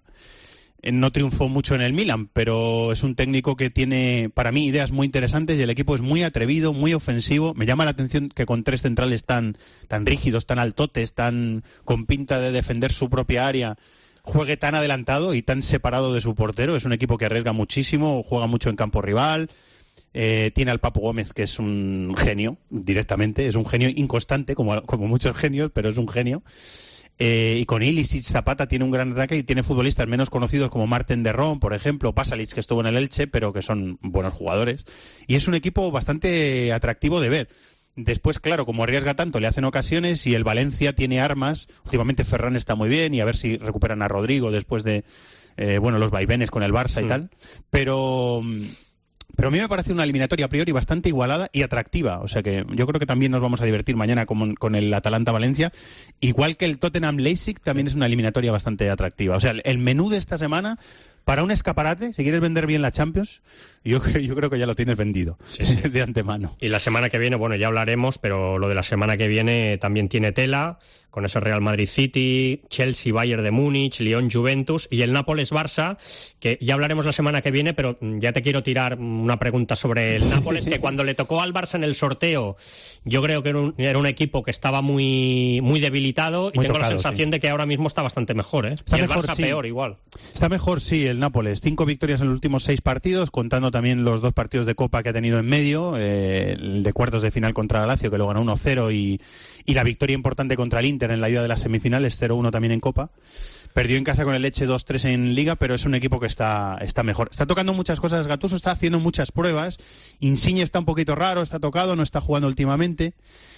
No triunfó mucho en el Milan, pero es un técnico que tiene, para mí, ideas muy interesantes, y el equipo es muy atrevido, muy ofensivo. Me llama la atención que con tres centrales tan, tan rígidos, tan altotes, tan con pinta de defender su propia área, juegue tan adelantado y tan separado de su portero. Es un equipo que arriesga muchísimo, juega mucho en campo rival. Eh, tiene al Papu Gómez, que es un genio, directamente. Es un genio inconstante, como, como muchos genios, pero es un genio. Eh, y con Ilicic, Zapata tiene un gran ataque, y tiene futbolistas menos conocidos como Marten de Ron, por ejemplo, Pasalic, que estuvo en el Elche, pero que son buenos jugadores. Y es un equipo bastante atractivo de ver. Después, claro, como arriesga tanto, le hacen ocasiones, y el Valencia tiene armas. Últimamente Ferran está muy bien, y a ver si recuperan a Rodrigo después de eh, bueno, los vaivenes con el Barça y mm. tal. Pero... Pero a mí me parece una eliminatoria a priori bastante igualada y atractiva. O sea que yo creo que también nos vamos a divertir mañana con, con el Atalanta-Valencia. Igual que el Tottenham-Leipzig, también es una eliminatoria bastante atractiva. O sea, el menú de esta semana, para un escaparate, si quieres vender bien la Champions, yo, yo creo que ya lo tienes vendido, sí, sí. de antemano. Y la semana que viene, bueno, ya hablaremos, pero lo de la semana que viene también tiene tela, con ese Real Madrid-City, Chelsea-Bayern de Múnich, Lyon-Juventus y el Nápoles-Barça, que ya hablaremos la semana que viene, pero ya te quiero tirar una pregunta sobre el Nápoles, que cuando le tocó al Barça en el sorteo, yo creo que era un, era un equipo que estaba muy, muy debilitado, y muy tengo tocado, la sensación sí. de que ahora mismo está bastante mejor, ¿eh? Está y el mejor, Barça sí. peor, igual. Está mejor, sí, el Nápoles. Cinco victorias en los últimos seis partidos, contando también los dos partidos de Copa que ha tenido en medio, eh, el de cuartos de final contra el Lazio, que lo ganó uno cero, y, y la victoria importante contra el Inter en la ida de las semifinales, cero uno también en Copa. Perdió en casa con el Lecce dos tres en Liga, pero es un equipo que está, está mejor. Está tocando muchas cosas Gattuso, está haciendo muchas pruebas. Insigne está un poquito raro, está tocado, no está jugando últimamente.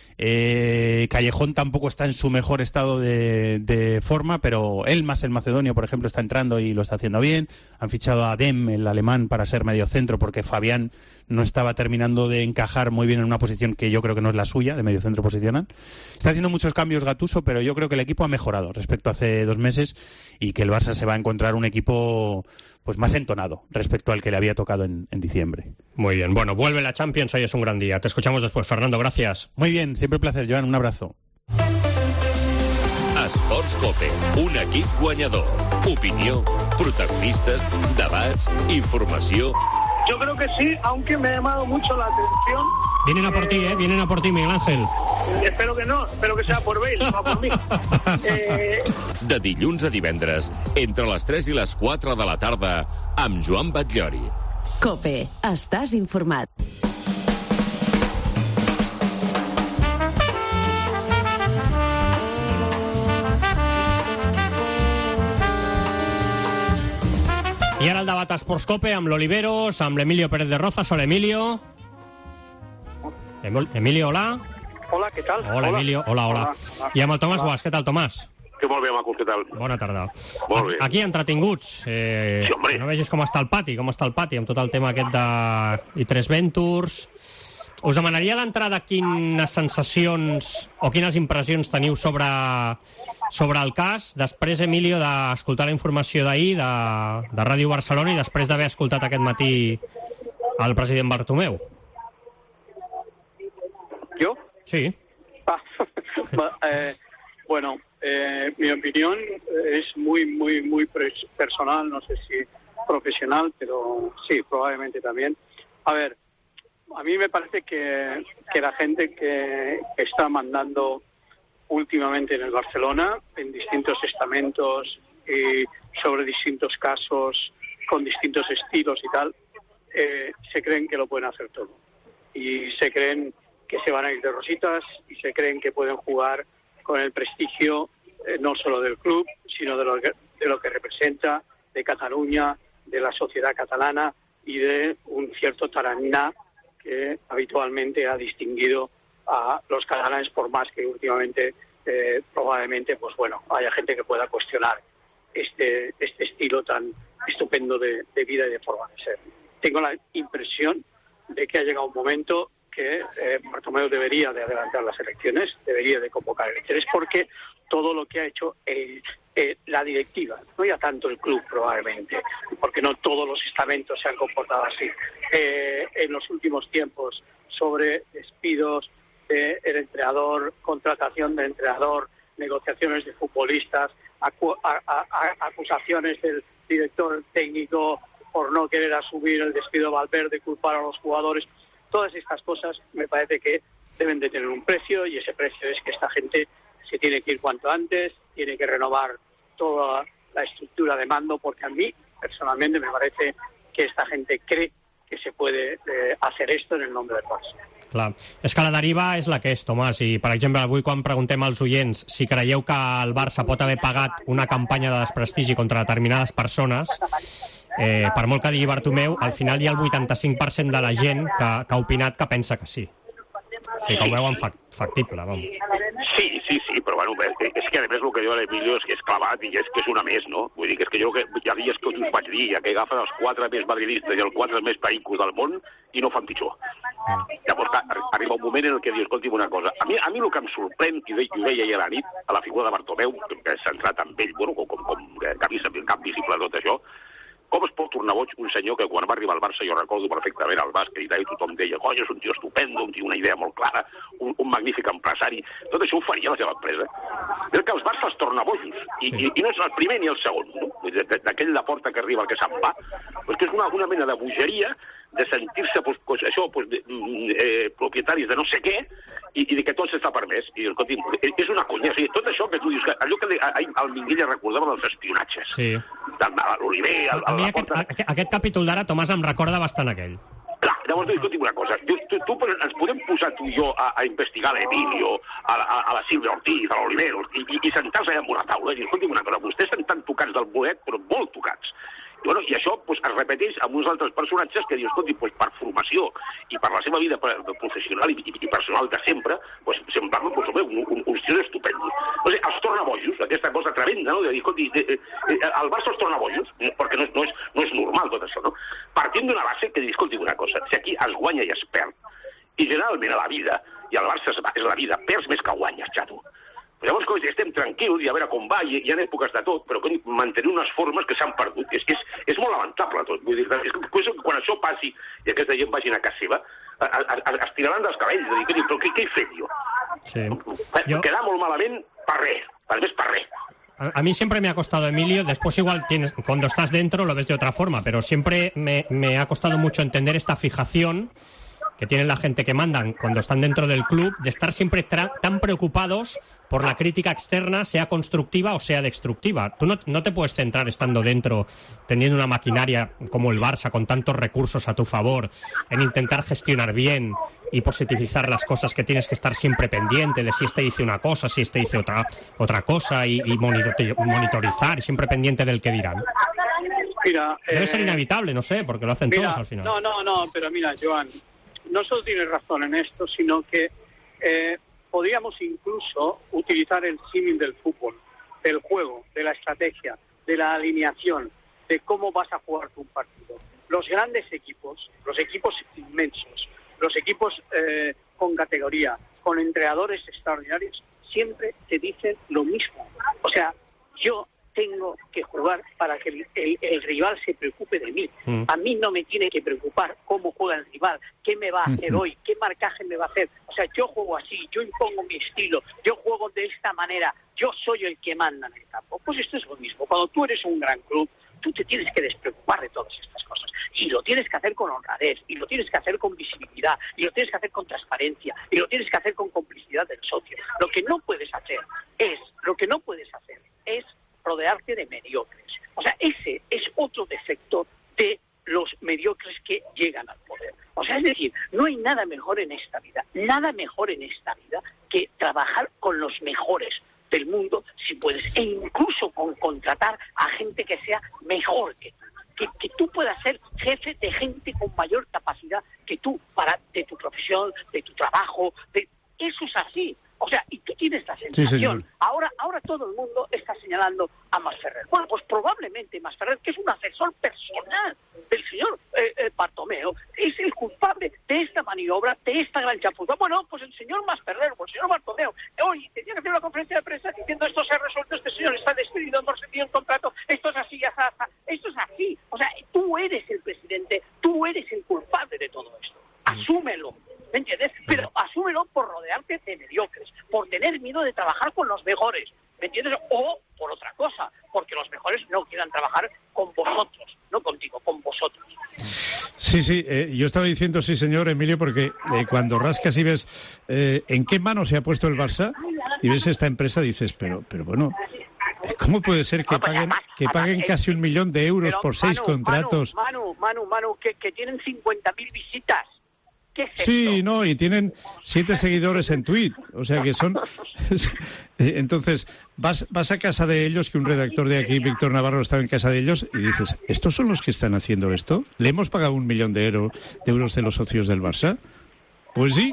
Eh, Callejón tampoco está en su mejor estado de, de forma, pero Elmas, el macedonio, por ejemplo, está entrando y lo está haciendo bien. Han fichado a Dem, el alemán, para ser medio centro, porque Fabián no estaba terminando de encajar muy bien en una posición que yo creo que no es la suya, de medio centro posicional. Está haciendo muchos cambios Gattuso, pero yo creo que el equipo ha mejorado respecto a hace dos meses, y que el Barça se va a encontrar un equipo pues más entonado respecto al que le había tocado en, en diciembre. Muy bien, bueno, vuelve la Champions, hoy es un gran día. Te escuchamos después, Fernando, gracias. Muy bien, siempre un placer, Joan, un abrazo. Esports Cope, un equip guanyador. Opinió, protagonistas, debats, informació... Yo creo que sí, aunque me ha llamado mucho la atención. Vienen a por ti, ¿eh? Vienen a por ti, Miguel Ángel. Espero que no, espero que sea por Bale, no por mí. Eh... De dilluns a divendres, entre les tres i les quatre de la tarda, amb Joan Batllori. Cope, estàs informat. I ara el debat a Esports Cope amb l'Oliveros, amb l'Emilio Pérez de Rozas. Hola, Emilio. Emilio, hola. Hola, què tal? Hola, hola. Emilio. Hola, hola. hola. I amb el Tomàs Guas. Què tal, Tomàs? Que molt bé, Macus, què tal? Bona tarda. Molt bé. Aquí entretinguts. Eh, sí, home. No vegis com està el pati, com està el pati, amb tot el tema aquest de i tres Ventures. Us demanaria d'entrada quines sensacions o quines impressions teniu sobre, sobre el cas. Després, Emilio, d'escoltar la informació d'ahir de, de Ràdio Barcelona i després d'haver escoltat aquest matí el president Bartomeu. ¿Yo? Sí. Ah, eh, bueno, eh, mi opinión es muy, muy, muy personal, no sé si profesional, pero sí, probablemente también. A ver, a mí me parece que, que la gente que está mandando últimamente en el Barcelona, en distintos estamentos y sobre distintos casos, con distintos estilos y tal, eh, se creen que lo pueden hacer todo. Y se creen que se van a ir de rositas y se creen que pueden jugar con el prestigio eh, no solo del club, sino de lo, que, de lo que representa, de Cataluña, de la sociedad catalana y de un cierto tarannà que habitualmente ha distinguido a los catalanes, por más que últimamente eh, probablemente pues bueno haya gente que pueda cuestionar este, este estilo tan estupendo de, de vida y de forma de ser. Tengo la impresión de que ha llegado un momento que eh, Bartomeu debería de adelantar las elecciones, debería de convocar elecciones, porque todo lo que ha hecho el, eh, la directiva, no ya tanto el club probablemente, porque no todos los estamentos se han comportado así, eh, en los últimos tiempos, sobre despidos del entrenador, contratación de entrenador, negociaciones de futbolistas, acu a, a, a, acusaciones del director técnico por no querer asumir el despido de Valverde, culpar a los jugadores. Todas estas cosas me parece que deben de tener un precio, y ese precio es que esta gente se tiene que ir cuanto antes, tiene que renovar toda la estructura de mando, porque a mí personalmente me parece que esta gente cree que se puede eh, hacer esto en el nombre del Barça. Clar. És que la deriva és la que és, Tomàs, i per exemple avui quan preguntem als oients si creieu que el Barça pot haver pagat una campanya de desprestigi contra determinades persones, eh, per molt que digui Bartomeu, al final hi ha el vuitanta-cinc per cent de la gent que, que ha opinat que pensa que sí. O sigui, que ho veuen factible, vamos. Sí, sí, sí, però bueno, és que a més el que diu l'Emilio és que és clavat i és que és una més, no? Vull dir que és que jo que hi ha dies que us vaig dir que agafen els quatre més madridistes i els quatre més païcos del món i no fan pitjor. Mm. Llavors arriba un moment en el que dius, escolti'm una cosa, a mi, a mi el que em sorprèn, i ho deia ahir a la nit, a la figura de Bartomeu, que s'ha entrat amb ell, bueno, com, com, com cap, cap visible de tot això, com es pot tornar boig un senyor que quan va arribar al Barça, jo recordo perfectament al bàsquet i tal, i tothom deia, coi, és un tio estupendo, un tio una idea molt clara, un, un magnífic empresari, tot això ho faria la seva empresa. És que els Barça es torna bojos, i, i, i no és el primer ni el segon, no? D'aquell de porta que arriba al que se'n va, pues que és una, una mena de bogeria de sentir-se, pues, pues, això, pues, de, eh, propietaris de no sé què, i, i de que tot s'està permès. I, escolti, és una conya. O sigui, tot això que tu dius, que allò que el Minguella recordava dels espionatges. Sí. L'Oliver, el, a mi aquest, aquest, aquest capítol d'ara, Tomàs, em recorda bastant aquell. Clar, llavors, escolti'm una cosa. Tu, tu, tu, ens podem posar tu i jo a, a investigar l'Emilio, a, a, a la Sílvia Ortiz, a l'Oliver, i, i, i sentar-se allà en una taula i dir, escolti'm una cosa, vostès estan tan tocats del bolet, però molt tocats. I, bueno, i això pues, es repeteix amb uns altres personatges que dius, escolti, pues, per formació i per la seva vida professional i, i, i personal de sempre, pues, semblaven pues, un, un, uns tios estupendos. O sigui, els torna bojos, aquesta cosa tremenda, no? De dir, escolti, eh, eh, el Barça els torna bojos, perquè no, no, és, no és normal tot això, no? Partint d'una base que dius, escolti, una cosa, si aquí es guanya i es perd, i generalment a la vida, i al Barça és la vida, perds més que guanyes, xato. Llavors, coi, estem tranquils i a veure com va, i hi ha èpoques de tot, però coi, mantenir unes formes que s'han perdut. És, és, és molt lamentable tot. Vull dir, és que quan això passi i aquesta gent vagin a casa seva, es tiraran dels cabells, de dir, però què, què he fet jo? Sí. Yo... Queda molt malament per res, tal vez per res. A, a mí siempre me ha costado, Emilio, después igual tienes, cuando estás dentro lo ves de otra forma, pero siempre me, me ha costado mucho entender esta fijación que tiene la gente que mandan cuando están dentro del club, de estar siempre tan preocupados por la crítica externa, sea constructiva o sea destructiva. Tú no, no te puedes centrar estando dentro, teniendo una maquinaria como el Barça, con tantos recursos a tu favor, en intentar gestionar bien y positivizar las cosas, que tienes que estar siempre pendiente de si este dice una cosa, si este dice otra, otra cosa, y, y monitorizar, y siempre pendiente del que dirán. Mira, Debe eh, ser inevitable, no sé, porque lo hacen mira, todos al final. No, no, no, pero mira, Joan, no solo tienes razón en esto, sino que eh, podríamos incluso utilizar el símil del fútbol, del juego, de la estrategia, de la alineación, de cómo vas a jugar tu partido. Los grandes equipos, los equipos inmensos, los equipos eh, con categoría, con entrenadores extraordinarios, siempre te dicen lo mismo. O sea, yo tengo que jugar para que el, el, el rival se preocupe de mí. Mm. A mí no me tiene que preocupar cómo juega el rival, qué me va a hacer mm-hmm. hoy, qué marcaje me va a hacer. O sea, yo juego así, yo impongo mi estilo, yo juego de esta manera, yo soy el que manda en el campo. Pues esto es lo mismo. Cuando tú eres un gran club, tú te tienes que despreocupar de todas estas cosas. Y lo tienes que hacer con honradez, y lo tienes que hacer con visibilidad, y lo tienes que hacer con transparencia, y lo tienes que hacer con complicidad del socio. Lo que no puedes hacer es, lo que no puedes hacer es rodearte de mediocres. O sea, ese es otro defecto de los mediocres que llegan al poder. O sea, es decir, no hay nada mejor en esta vida, nada mejor en esta vida que trabajar con los mejores del mundo, si puedes, e incluso con contratar a gente que sea mejor que tú. Que, que tú puedas ser jefe de gente con mayor capacidad que tú, para de tu profesión, de tu trabajo, de... eso es así. O sea, y tú tienes la sensación, sí, ahora ahora todo el mundo está señalando a Masferrer. Bueno, pues probablemente Masferrer, que es un asesor personal del señor eh, eh, Bartomeu, es el culpable de esta maniobra, de esta gran chapuza. Bueno, pues el señor Masferrer o el señor Bartomeu, hoy tenía que hacer una conferencia de prensa diciendo esto se ha resuelto, este señor está despedido, no se tiene un contrato, esto es así, ya está, esto es así. O sea, tú eres el presidente, tú eres el culpable de todo esto. Asúmelo. ¿Me entiendes? Pero asúmelo por rodearte de mediocres, por tener miedo de trabajar con los mejores, ¿me entiendes? O por otra cosa, porque los mejores no quieran trabajar con vosotros, no contigo, con vosotros. Sí, sí, eh, yo estaba diciendo sí, señor Emilio, porque eh, cuando rascas y ves eh, en qué mano se ha puesto el Barça y ves esta empresa, dices, pero, pero bueno, ¿cómo puede ser que paguen que paguen casi un millón de euros por seis contratos? Manu, Manu, Manu, que, que tienen cincuenta mil visitas. ¿Qué es sí, esto? no, y tienen siete seguidores en Twitter, o sea que son... Entonces, vas, vas a casa de ellos, que un redactor de aquí, Víctor Navarro, estaba en casa de ellos, y dices, ¿estos son los que están haciendo esto? ¿Le hemos pagado un millón de, euro, de euros de los socios del Barça? Pues sí.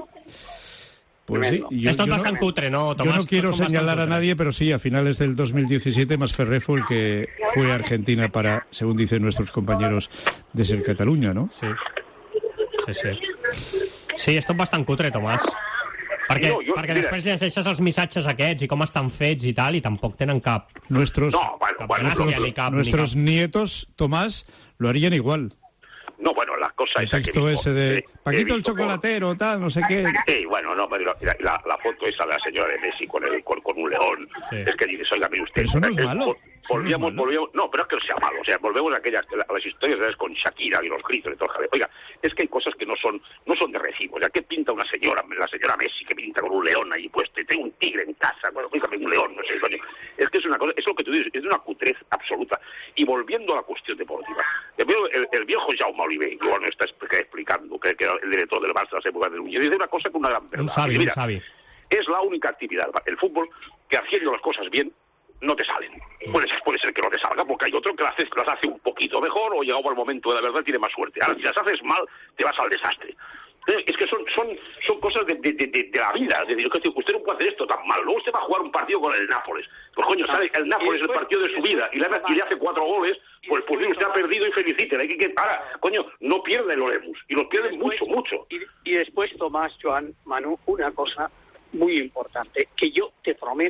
Pues sí. Yo, esto yo es no, tan cutre, ¿no, Tomás? Yo no quiero señalar a nadie, pero sí, a finales del dos mil diecisiete, Masferrer fue el que fue a Argentina para, según dicen nuestros compañeros, de Ser Catalunya, ¿no? Sí. Sí, sí. Sí, esto és bastant cutre, Tomàs. Perquè, no, jo, perquè mira, després llegeixes els missatges aquests i com estan fets i tal, i tampoc tenen cap... Nuestros, no, bueno, cap bueno, nuestros, ni cap, nuestros ni cap. nietos, Tomás, lo harían igual. No, bueno, la cosa el texto que ese de Paquito el chocolatero, por... tal, no sé qué. Sí, bueno, no, pero la, la, la foto esa de la señora de Messi con, el, con, con un león, sí. Es que dices, oiga, mire usted... Pero eso no es malo. Volvíamos, no, volvíamos, no, pero es que no sea malo, o sea, volvemos a aquellas, a las historias de con Shakira y los gritos y todo el jaleo. Oiga, es que hay cosas que no son, no son de recibo, o sea, ¿qué pinta una señora, la señora Messi, que pinta con un león ahí puesto, y tengo un tigre en casa, bueno, fíjame, un león, no sé, coño, es que es una cosa, es lo que tú dices, es de una cutrez absoluta. Y volviendo a la cuestión deportiva, el, el, el viejo Jaume Oliver, que igual no está explicando, que, que era el director del Barça de las épocas de Núñez, dice una cosa con una gran verdad. Un sabio, un sabio. Es la única actividad, el fútbol, que haciendo las cosas bien, no te salen. Puede ser, puede ser que no te salga, porque hay otro que las hace, las hace un poquito mejor, o llegado al momento de la verdad tiene más suerte. Ahora, si las haces mal, te vas al desastre. Es que son son son cosas de, de, de, de la vida. Es decir, usted no puede hacer esto tan mal. Luego usted va a jugar un partido con el Nápoles. Pues coño, sabe que el Nápoles es el partido de su vida y le, y le hace cuatro goles, pues pues usted ha perdido y feliciten. Hay que, que ahora, coño, no pierde el Olemus. Y los pierden mucho, mucho. Y, y después, Tomás, Joan, Manu, una cosa muy importante, que yo te prometo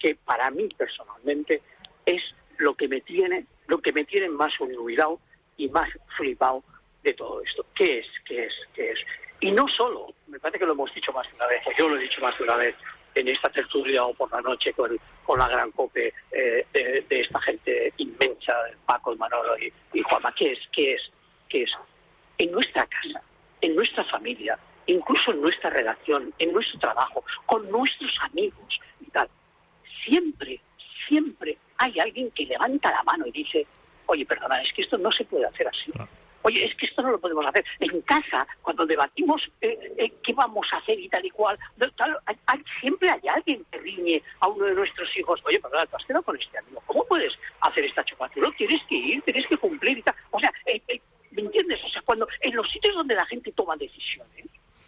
que para mí personalmente es lo que me tiene, lo que me tiene más olvidado y más flipado de todo esto. ¿Qué es? ¿Qué es? ¿Qué es? Y no solo, me parece que lo hemos dicho más de una vez, o yo lo he dicho más de una vez en esta tertulia o por la noche con, con la gran cope eh, de, de esta gente inmensa, Paco, Manolo y, y Juanma. ¿Qué es? ¿Qué es? ¿Qué es? En nuestra casa, en nuestra familia, incluso en nuestra relación, en nuestro trabajo, con nuestros amigos y tal, siempre, siempre hay alguien que levanta la mano y dice, oye, perdona, es que esto no se puede hacer así. Oye, es que esto no lo podemos hacer. En casa, cuando debatimos eh, eh, qué vamos a hacer y tal y cual, tal, hay, hay, siempre hay alguien que riñe a uno de nuestros hijos. Oye, perdona, tú has quedado con este amigo. ¿Cómo puedes hacer esta chocolate? No, tienes que ir, tienes que cumplir y tal. O sea, eh, eh, ¿me entiendes? O sea, cuando en los sitios donde la gente toma decisiones,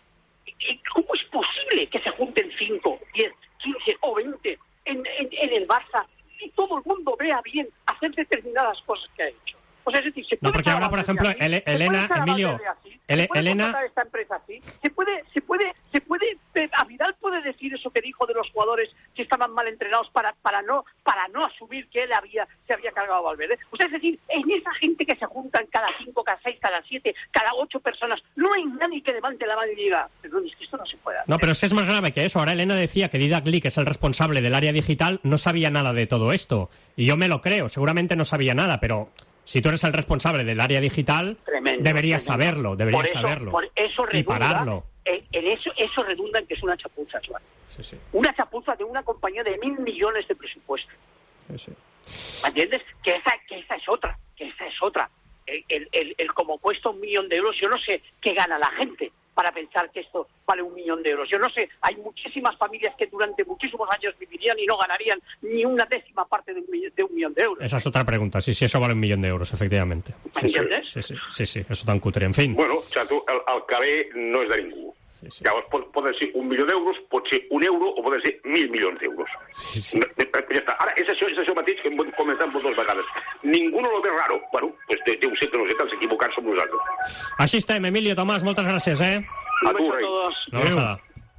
eh, ¿cómo es posible que se junten cinco, diez, quince o veinte en, en, en el Barça y todo el mundo vea bien hacer determinadas cosas que ha hecho? O sea, es decir, se puede no, porque ahora, por ejemplo, así, Ele Elena, Emilio, así, Ele se Elena... esta empresa así, se puede, se puede, se puede, a Vidal puede decir eso que dijo de los jugadores que estaban mal entrenados para, para no, para no asumir que él había, se había cargado a Valverde. O sea, es decir, en esa gente que se juntan cada cinco, cada seis, cada siete, cada ocho personas, no hay nadie que levante la mano y diga, perdón, es que esto no se puede hacer. No, pero es que es más grave que eso. Ahora Elena decía que Didac Lee, que es el responsable del área digital, no sabía nada de todo esto. Y yo me lo creo, seguramente no sabía nada, pero... Si tú eres el responsable del área digital, tremendo, deberías tremendo. saberlo, deberías por eso, saberlo. Por eso redunda, y pararlo. En, en eso, eso redunda en que es una chapuza, Joan. Sí, sí. Una chapuza de una compañía de mil millones de presupuesto. Sí, sí. ¿Me entiendes? Que esa, que esa es otra, que esa es otra. El, el, el, el como cuesta un millón de euros, yo no sé qué gana la gente para pensar que esto vale un millón de euros. Yo no sé, hay muchísimas familias que durante muchísimos años vivirían y no ganarían ni una décima parte de un, de un millón de euros. Esa es otra pregunta, sí, sí, eso vale un millón de euros, efectivamente. ¿Me sí, entiendes? Sí, sí, sí, sí, eso tan cutre, en fin. Bueno, o sigui, tu, el, el que ve no és de ningú. Sí, sí. Llavors pot, poden ser un milió d'euros, pot ser un euro o poden ser mil milions d'euros. Sí, sí. No, ja està. Ara, és això, és això mateix que hem comentat moltes vegades. Ningú no lo ve raro. Bueno, pues deu ser que nosaltres equivocats som nosaltres. Així estem, Emilio, Tomàs, moltes gràcies, eh? A tu, rei. No, no,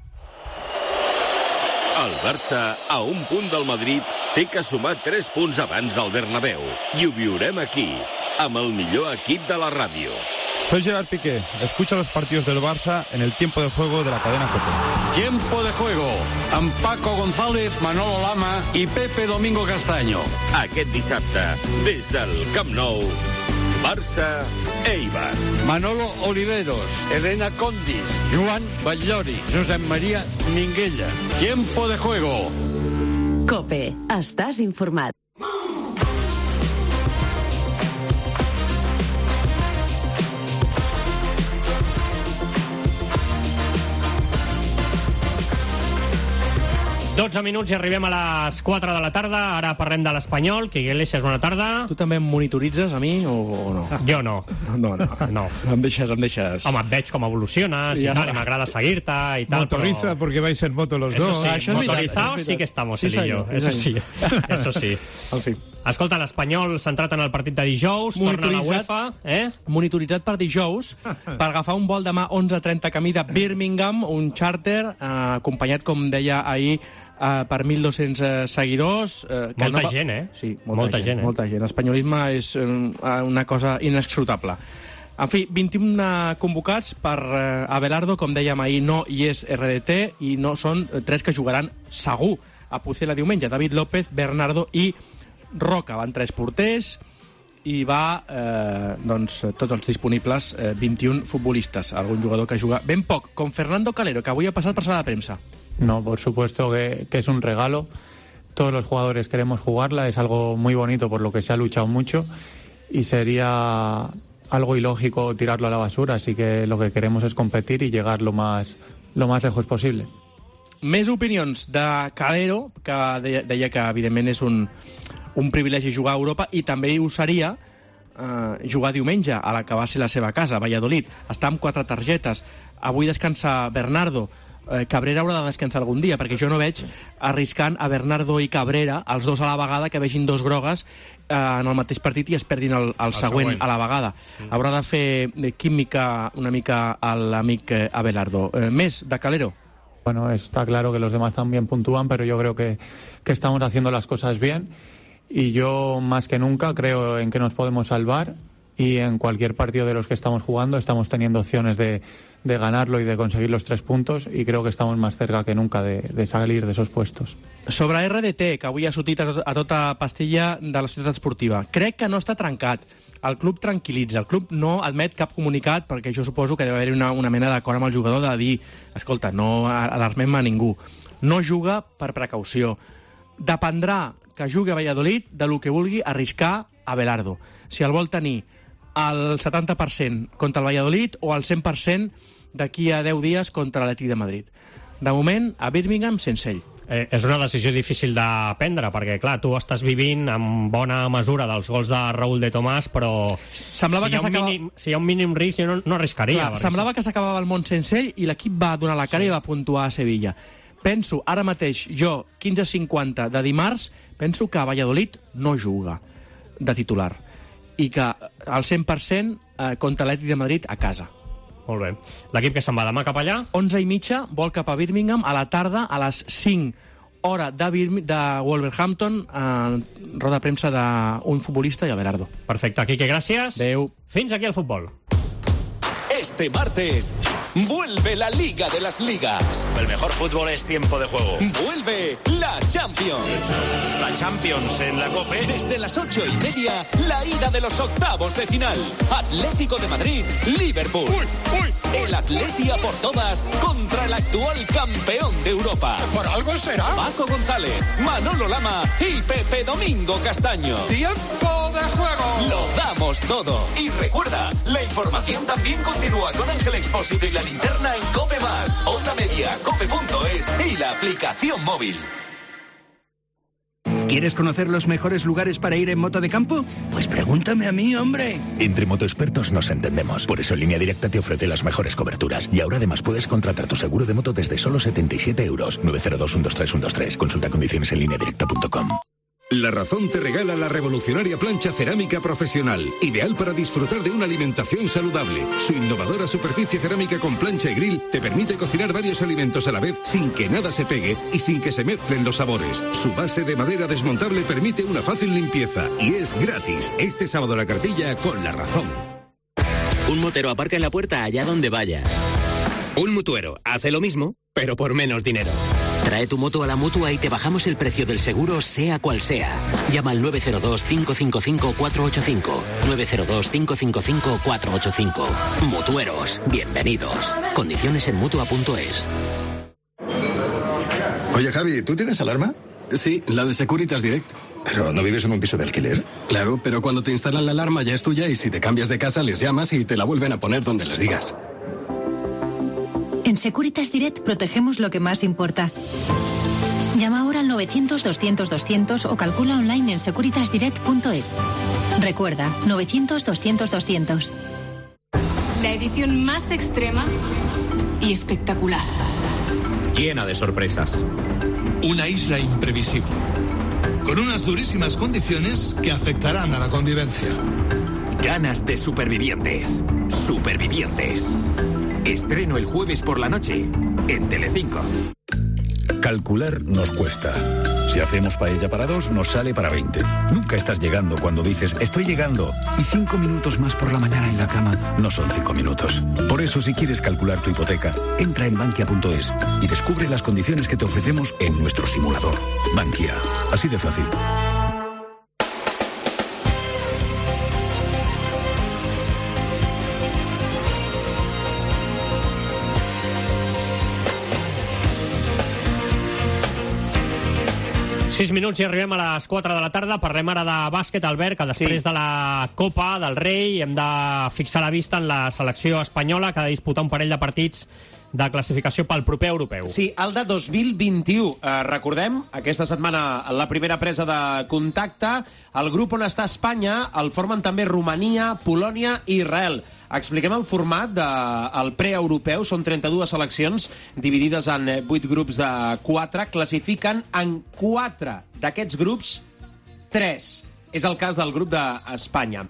el Barça, a un punt del Madrid, té que sumar tres punts abans del Bernabéu. I ho viurem aquí, amb el millor equip de la ràdio. Soy Gerard Piqué. Escucha los partidos del Barça en el tiempo de juego de la cadena COPE. Tiempo de juego amb Paco González, Manolo Lama i Pepe Domingo Castaño. Aquest dissabte, des del Camp Nou, Barça Eibar. Manolo Oliveros, Elena Condis, Joan Batllori, Josep María Minguella. Tiempo de juego. COPE. Estàs informat. dotze minuts i arribem a les quatre de la tarda. Ara parlem de l'Espanyol. Que Iglesias, bona tarda. Tu també em monitoritzes a mi o, o no? Jo no. No, no. no. Em deixes, em deixes. Home, et veig com evoluciones ja. i tal, i m'agrada seguir-te i tal. Motoriza, però... porque vais en moto los eso dos. Sí, ah, motorizados sí que estamos, sí, él y yo. Eso sí, eso sí. En fi. Escolta, l'Espanyol centrat en el partit de dijous, torna a la UEFA. Eh? Monitoritzat per dijous, per agafar un vol demà onze trenta camí de Birmingham, un charter, eh, acompanyat, com deia ahir, Uh, per mil dos-cents uh, seguidors. Uh, que molta no va... gent, eh? Sí, molta, molta gent, gent, eh? molta gent. L'espanyolisme és uh, una cosa inescrutable. En fi, vint-i-un convocats per uh, Abelardo, com dèiem ahir, no hi és R D T, i no són uh, tres que jugaran segur a Pucela diumenge. David López, Bernardo i Roca. Van tres porters i va, eh, doncs, tots els disponibles, eh, vint-i-un futbolistes. Algun jugador que juga ben poc, com Fernando Calero, que avui ha passat per sala de premsa. No, por supuesto que, que es un regalo. Todos los jugadores queremos jugarla, es algo muy bonito por lo que se ha luchado mucho y sería algo ilógico tirarlo a la basura, así que lo que queremos es competir y llegar lo más, lo más lejos posible. Més opinions de Calero, que deia, deia que evidentment és un, un privilegi jugar a Europa i també ho seria eh, jugar diumenge a la que va ser la seva casa, Valladolid. Està amb quatre targetes. Avui descansa Bernardo. Cabrera haurà de descansar algun dia, perquè jo no veig arriscant a Bernardo i Cabrera, els dos a la vegada, que vegin dos grogues eh, en el mateix partit i es perdin el, el, el següent, següent a la vegada. Mm. Haurà de fer química una mica a l'amic Abelardo. Eh, més de Calero? Bueno, está claro que los demás también puntúan, pero yo creo que, que estamos haciendo las cosas bien y yo más que nunca creo en que nos podemos salvar y en cualquier partido de los que estamos jugando estamos teniendo opciones de, de ganarlo y de conseguir los tres puntos i crec que estem més cerca que nunca de, de salir de esos puestos. Sobre R D T, que avui ha sortit a, tot, a tota pastilla de la societat esportiva, crec que no està trencat. El club tranquil·litza, el club no admet cap comunicat perquè jo suposo que deu haver una, una mena d'acord amb el jugador de dir, escolta, no alarmem a ningú. No juga per precaució. Dependrà que jugui a Valladolid de lo que vulgui arriscar Abelardo. Si el vol tenir al setanta per cent contra el Valladolid o al cent per cent d'aquí a deu dies contra l'Atlètic de Madrid. De moment, a Birmingham, sense ell. Eh, és una decisió difícil de prendre, perquè, clar, tu estàs vivint amb bona mesura dels gols de Raúl de Tomàs, però semblava si, hi ha que mínim, si hi ha un mínim risc, jo no, no arriscaria. Clar, semblava que s'acabava el món sense ell i l'equip va donar la cara sí. i va puntuar a Sevilla. Penso, ara mateix, jo, quinze cinquanta de dimarts, penso que a Valladolid no juga de titular i que al cent per cent eh, contra l'Atlètic de Madrid a casa. Molt bé. L'equip que se'n va demà cap allà? onze i mitja, vol cap a Birmingham, a la tarda, a les cinc, hora de, Bir- de Wolverhampton, eh, roda de premsa d'un futbolista i Abelardo. Perfecte, Quique, gràcies. Adéu. Fins aquí el futbol. Este martes vuelve la Liga de las Ligas. El mejor fútbol es tiempo de juego. Vuelve la Champions. La Champions en la COPE. Desde las ocho y media, la ida de los octavos de final. Atlético de Madrid, Liverpool. Uy, uy. El Atleti a por todas contra el actual campeón de Europa. Por algo será. Paco González, Manolo Lama y Pepe Domingo Castaño. Tiempo de juego. Lo damos todo. Y recuerda, la información también continúa con Ángel Expósito y la linterna en COPE Más, Onda Media, cope punto es y la aplicación móvil. ¿Quieres conocer los mejores lugares para ir en moto de campo? Pues pregúntame a mí, hombre. Entre motoexpertos nos entendemos. Por eso Línea Directa te ofrece las mejores coberturas. Y ahora además puedes contratar tu seguro de moto desde solo setenta y siete euros. nueve cero dos, uno dos tres, uno dos tres. Consulta condiciones en línea directa punto com. La Razón te regala la revolucionaria plancha cerámica profesional, ideal para disfrutar de una alimentación saludable. Su innovadora superficie cerámica con plancha y grill te permite cocinar varios alimentos a la vez sin que nada se pegue y sin que se mezclen los sabores. Su base de madera desmontable permite una fácil limpieza y es gratis. Este sábado la cartilla con La Razón. Un motero aparca en la puerta allá donde vaya. Un mutuero hace lo mismo, pero por menos dinero. Trae tu moto a la Mutua y te bajamos el precio del seguro, sea cual sea. Llama al nueve cero dos, cinco cinco cinco, cuatro ocho cinco. nueve cero dos, cinco cinco cinco, cuatro ocho cinco. Mutueros, bienvenidos. Condiciones en Mutua punto es. Oye, Javi, ¿tú tienes alarma? Sí, la de Securitas Direct. ¿Pero no vives en un piso de alquiler? Claro, pero cuando te instalan la alarma ya es tuya y si te cambias de casa les llamas y te la vuelven a poner donde les digas. En Securitas Direct protegemos lo que más importa. Llama ahora al novecientos, doscientos, doscientos o calcula online en securitas direct punto es. Recuerda, novecientos, doscientos, doscientos. La edición más extrema y espectacular. Llena de sorpresas. Una isla imprevisible. Con unas durísimas condiciones que afectarán a la convivencia. Ganas de supervivientes. Supervivientes. Estreno el jueves por la noche en Telecinco. Calcular nos cuesta. Si hacemos paella para dos, nos sale para veinte. Nunca estás llegando cuando dices, estoy llegando. Y cinco minutos más por la mañana en la cama no son cinco minutos. Por eso, si quieres calcular tu hipoteca, entra en bankia punto es y descubre las condiciones que te ofrecemos en nuestro simulador. Bankia. Así de fácil. sis minuts i arribem a les quatre de la tarda. Parlem ara de bàsquet, Albert, que després sí. de la Copa del Rei hem de fixar la vista en la selecció espanyola, que ha de disputar un parell de partits de classificació pel proper europeu. Sí, el de dos mil vint-i-u. Eh, recordem, aquesta setmana la primera presa de contacte. El grup on està Espanya el formen també Romania, Polònia i Israel. Expliquem el format del preeuropeu. Són trenta-dues seleccions dividides en vuit grups de quatre. Classifiquen en quatre d'aquests grups, tres. És el cas del grup d'Espanya.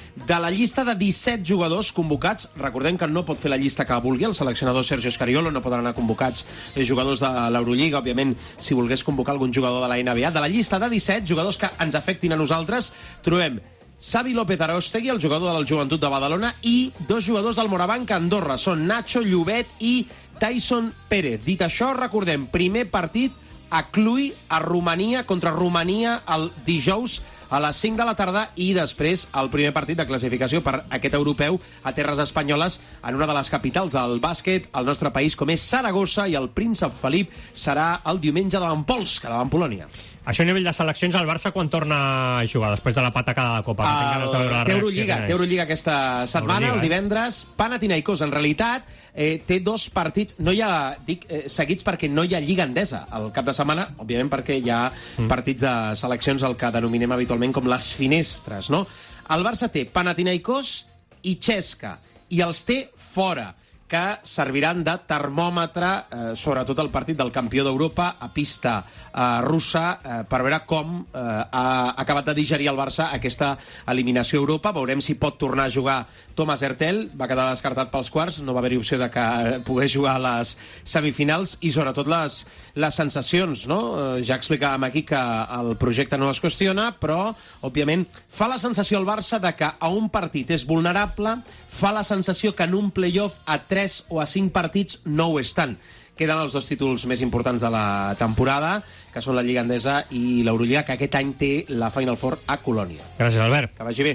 De la llista de disset jugadors convocats, recordem que no pot fer la llista que vulgui el seleccionador Sergio Scariolo, no poden anar convocats jugadors de l'Eurolliga, òbviament, si volgués convocar algun jugador de la N B A. De la llista de disset jugadors que ens afectin a nosaltres, trobem Xavi López Arostegui, el jugador del Joventut de Badalona, i dos jugadors del Morabanc Andorra. Són Nacho Llobet i Tyson Pérez. Dit això, recordem, primer partit a Cluj, a Romania, contra Romania el dijous a les cinc de la tarda, i després el primer partit de classificació per aquest europeu a terres espanyoles en una de les capitals del bàsquet al nostre país, com és Saragossa, i el príncep Felip serà el diumenge davant Polska, davant Polònia. Això a nivell de seleccions, el Barça quan torna a jugar després de la patacada de la Copa? Uh, té Eurolliga, té Eurolliga aquesta setmana, Eurolliga, el divendres. Eh? Panathinaikos, en realitat, eh, té dos partits, no hi ha, dic, eh, seguits perquè no hi ha Lliga Endesa al cap de setmana, òbviament perquè hi ha mm. partits de seleccions, el que denominem habitualment com les finestres, no? El Barça té Panathinaikos i Chesca, i els té fora, que serviran de termòmetre, eh, sobretot el partit del campió d'Europa a pista eh, russa, eh, per veure com eh, ha acabat de digerir el Barça aquesta eliminació a Europa. Veurem si pot tornar a jugar Thomas Hertel, va quedar descartat pels quarts, no va haver-hi opció de que pogués jugar a les semifinals, i sobretot les, les sensacions, no? Eh, ja explicàvem aquí que el projecte no es qüestiona, però, òbviament, fa la sensació al Barça de que a un partit és vulnerable, fa la sensació que en un play-off a tres o a cinc partits no ho és tant. Queden els dos títols més importants de la temporada, que són la Lliga Endesa i l'Eurolliga, que aquest any té la Final Four a Colònia. Gràcies, Albert. Que vagi bé.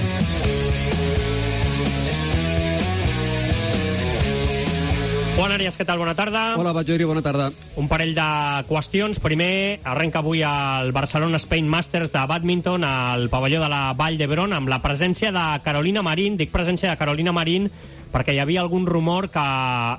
Juan Arias, què tal? Bona tarda. Hola, Batllori, bona tarda. Un parell de qüestions. Primer, arrenca avui el Barcelona Spain Masters de bàdminton al pavelló de la Vall d'Hebron amb la presència de Carolina Marín. Dic presència de Carolina Marín perquè hi havia algun rumor que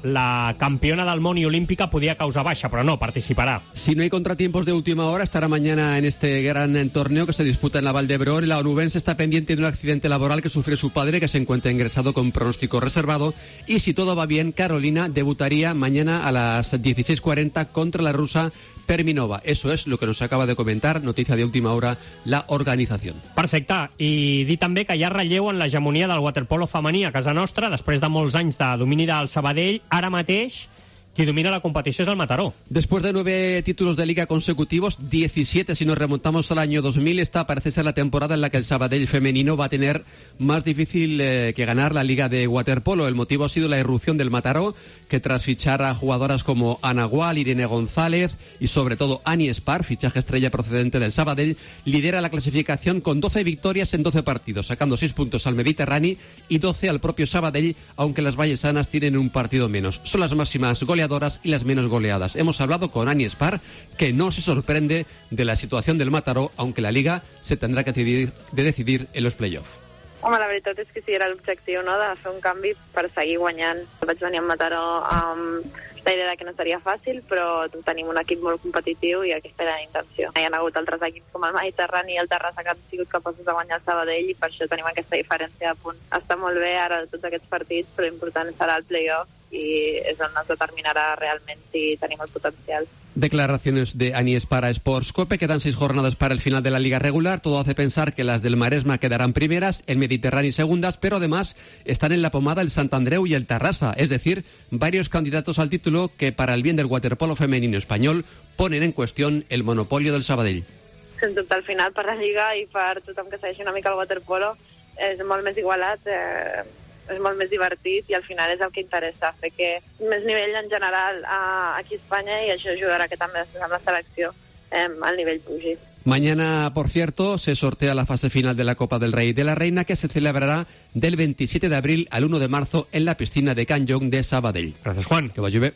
la campiona del món i olímpica podia causar baixa, però no, participará. Si no hay contratiempos de última hora, estará mañana en este gran torneo que se disputa en la Vall d'Hebron. La onubense está pendiente de un accidente laboral que sufrió su padre, que se encuentra ingresado con pronóstico reservado, y si todo va bien, Carolina debutaría mañana a las dieciséis cuarenta contra la rusa Perminova. Eso es lo que nos acaba de comentar, noticia de última hora, la organización. Perfecte. I dir també que hi ha relleu en l'hegemonia del waterpolo femení a casa nostra, després de molts anys de domini del Sabadell. Ara mateix qui domina la competició és el Mataró. Después de nueve títulos de liga consecutivos, diecisiete si nos remontamos al año dos mil, esta parece ser la temporada en la que el Sabadell femenino va a tener más difícil eh, que ganar la liga de waterpolo. El motivo ha sido la irrupción del Mataró, que tras fichar a jugadoras como Ana Gual, Irene González y sobre todo Ani Espar, fichaje estrella procedente del Sabadell, lidera la clasificación con doce victorias en doce partidos, sacando seis puntos al Mediterráneo y doce al propio Sabadell, aunque las vallesanas tienen un partido menos. Son las máximas goleadoras y las menos goleadas. Hemos hablado con Ani Espar, que no se sorprende de la situación del Mataró, aunque la Liga se tendrá que decidir, de decidir en los playoffs. Home, la veritat és que sí, era l'objectiu, no?, de fer un canvi per seguir guanyant. Vaig venir a Mataró amb la idea que no seria fàcil, però tenim un equip molt competitiu i aquesta era la intenció. Hi ha hagut altres equips com el Mediterrani i el Terrassa que han sigut capaços de guanyar el Sabadell, i per això tenim aquesta diferència de punt. Està molt bé ara de tots aquests partits, però l'important serà el play-off, i és on es determinarà realment si tenim el potencial. Declaraciones de Ani Espar a Sports Cope. Quedan seis jornadas para el final de la liga regular. Todo hace pensar que las del Maresma quedarán primeras, el Mediterráneo segundas, pero además están en la pomada el Sant Andreu y el Tarrasa, es decir, varios candidatos al título que, para el bien del waterpolo femenino español, ponen en cuestión el monopolio del Sabadell. Sens dubte, al final, per la Lliga i per tothom que segueixi una mica el waterpolo, és molt més igualat, eh, és molt més divertit, i al final és el que interessa, fer que més nivell en general eh, aquí a Espanya, i això ajudarà que també amb la selecció eh, el nivell pugi. Mañana, por cierto, se sortea la fase final de la Copa del Rey y de la Reina, que se celebrará del veintisiete de abril al uno de marzo en la piscina de Can Jong de Sabadell. Gracias, Juan. Que vagi bé.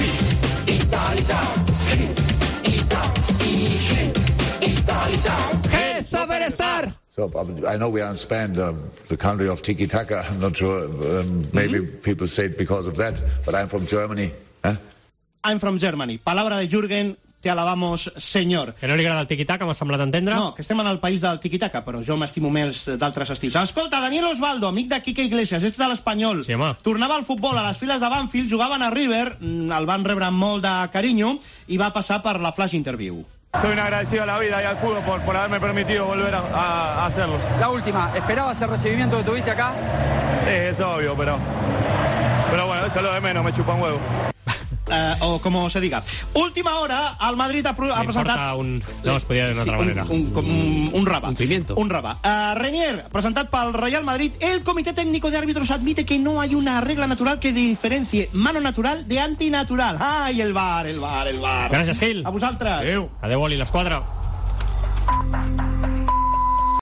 Hey, superstar! So I know we are in Spain, uh, the country of tiki-taka. I'm not sure. Um, maybe mm-hmm. people say it because of that, but I'm from Germany. Eh? I'm from Germany. Palabra de Jürgen, te alabamos, senyor. Que no li agrada el tiki-taka, m'ha semblat entendre? No, que estem en el país del tiki-taka, però jo m'estimo més d'altres estils. Escolta, Daniel Osvaldo, amic de Quique Iglesias, ex de l'Espanyol. Sí, home. Tornava al futbol a les files de Banfield, jugaven a River, el van rebre amb molt de carinyo i va passar per la flash interview. Soy un agradecido a la vida y al fútbol por, por haberme permitido volver a, a, a hacerlo. La última, ¿esperabas el recibimiento que tuviste acá? Sí, es obvio, pero... Pero bueno, eso es lo de menos, me chupa un huevo. Uh, o como se diga. Última hora, el Madrid ha, ha presentat... Un... No, es podia dir d'una sí, altra manera. Un, un, un, un raba. Un pimiento. Un raba. Uh, Renier, presentat pel Real Madrid, el Comité Técnico de Árbitros admite que no hay una regla natural que diferencie mano natural de antinatural. Ai, el V A R, el V A R, el V A R. Gràcies, Gil. A vosaltres. Adéu. Adéu, Oli, l'esquadra.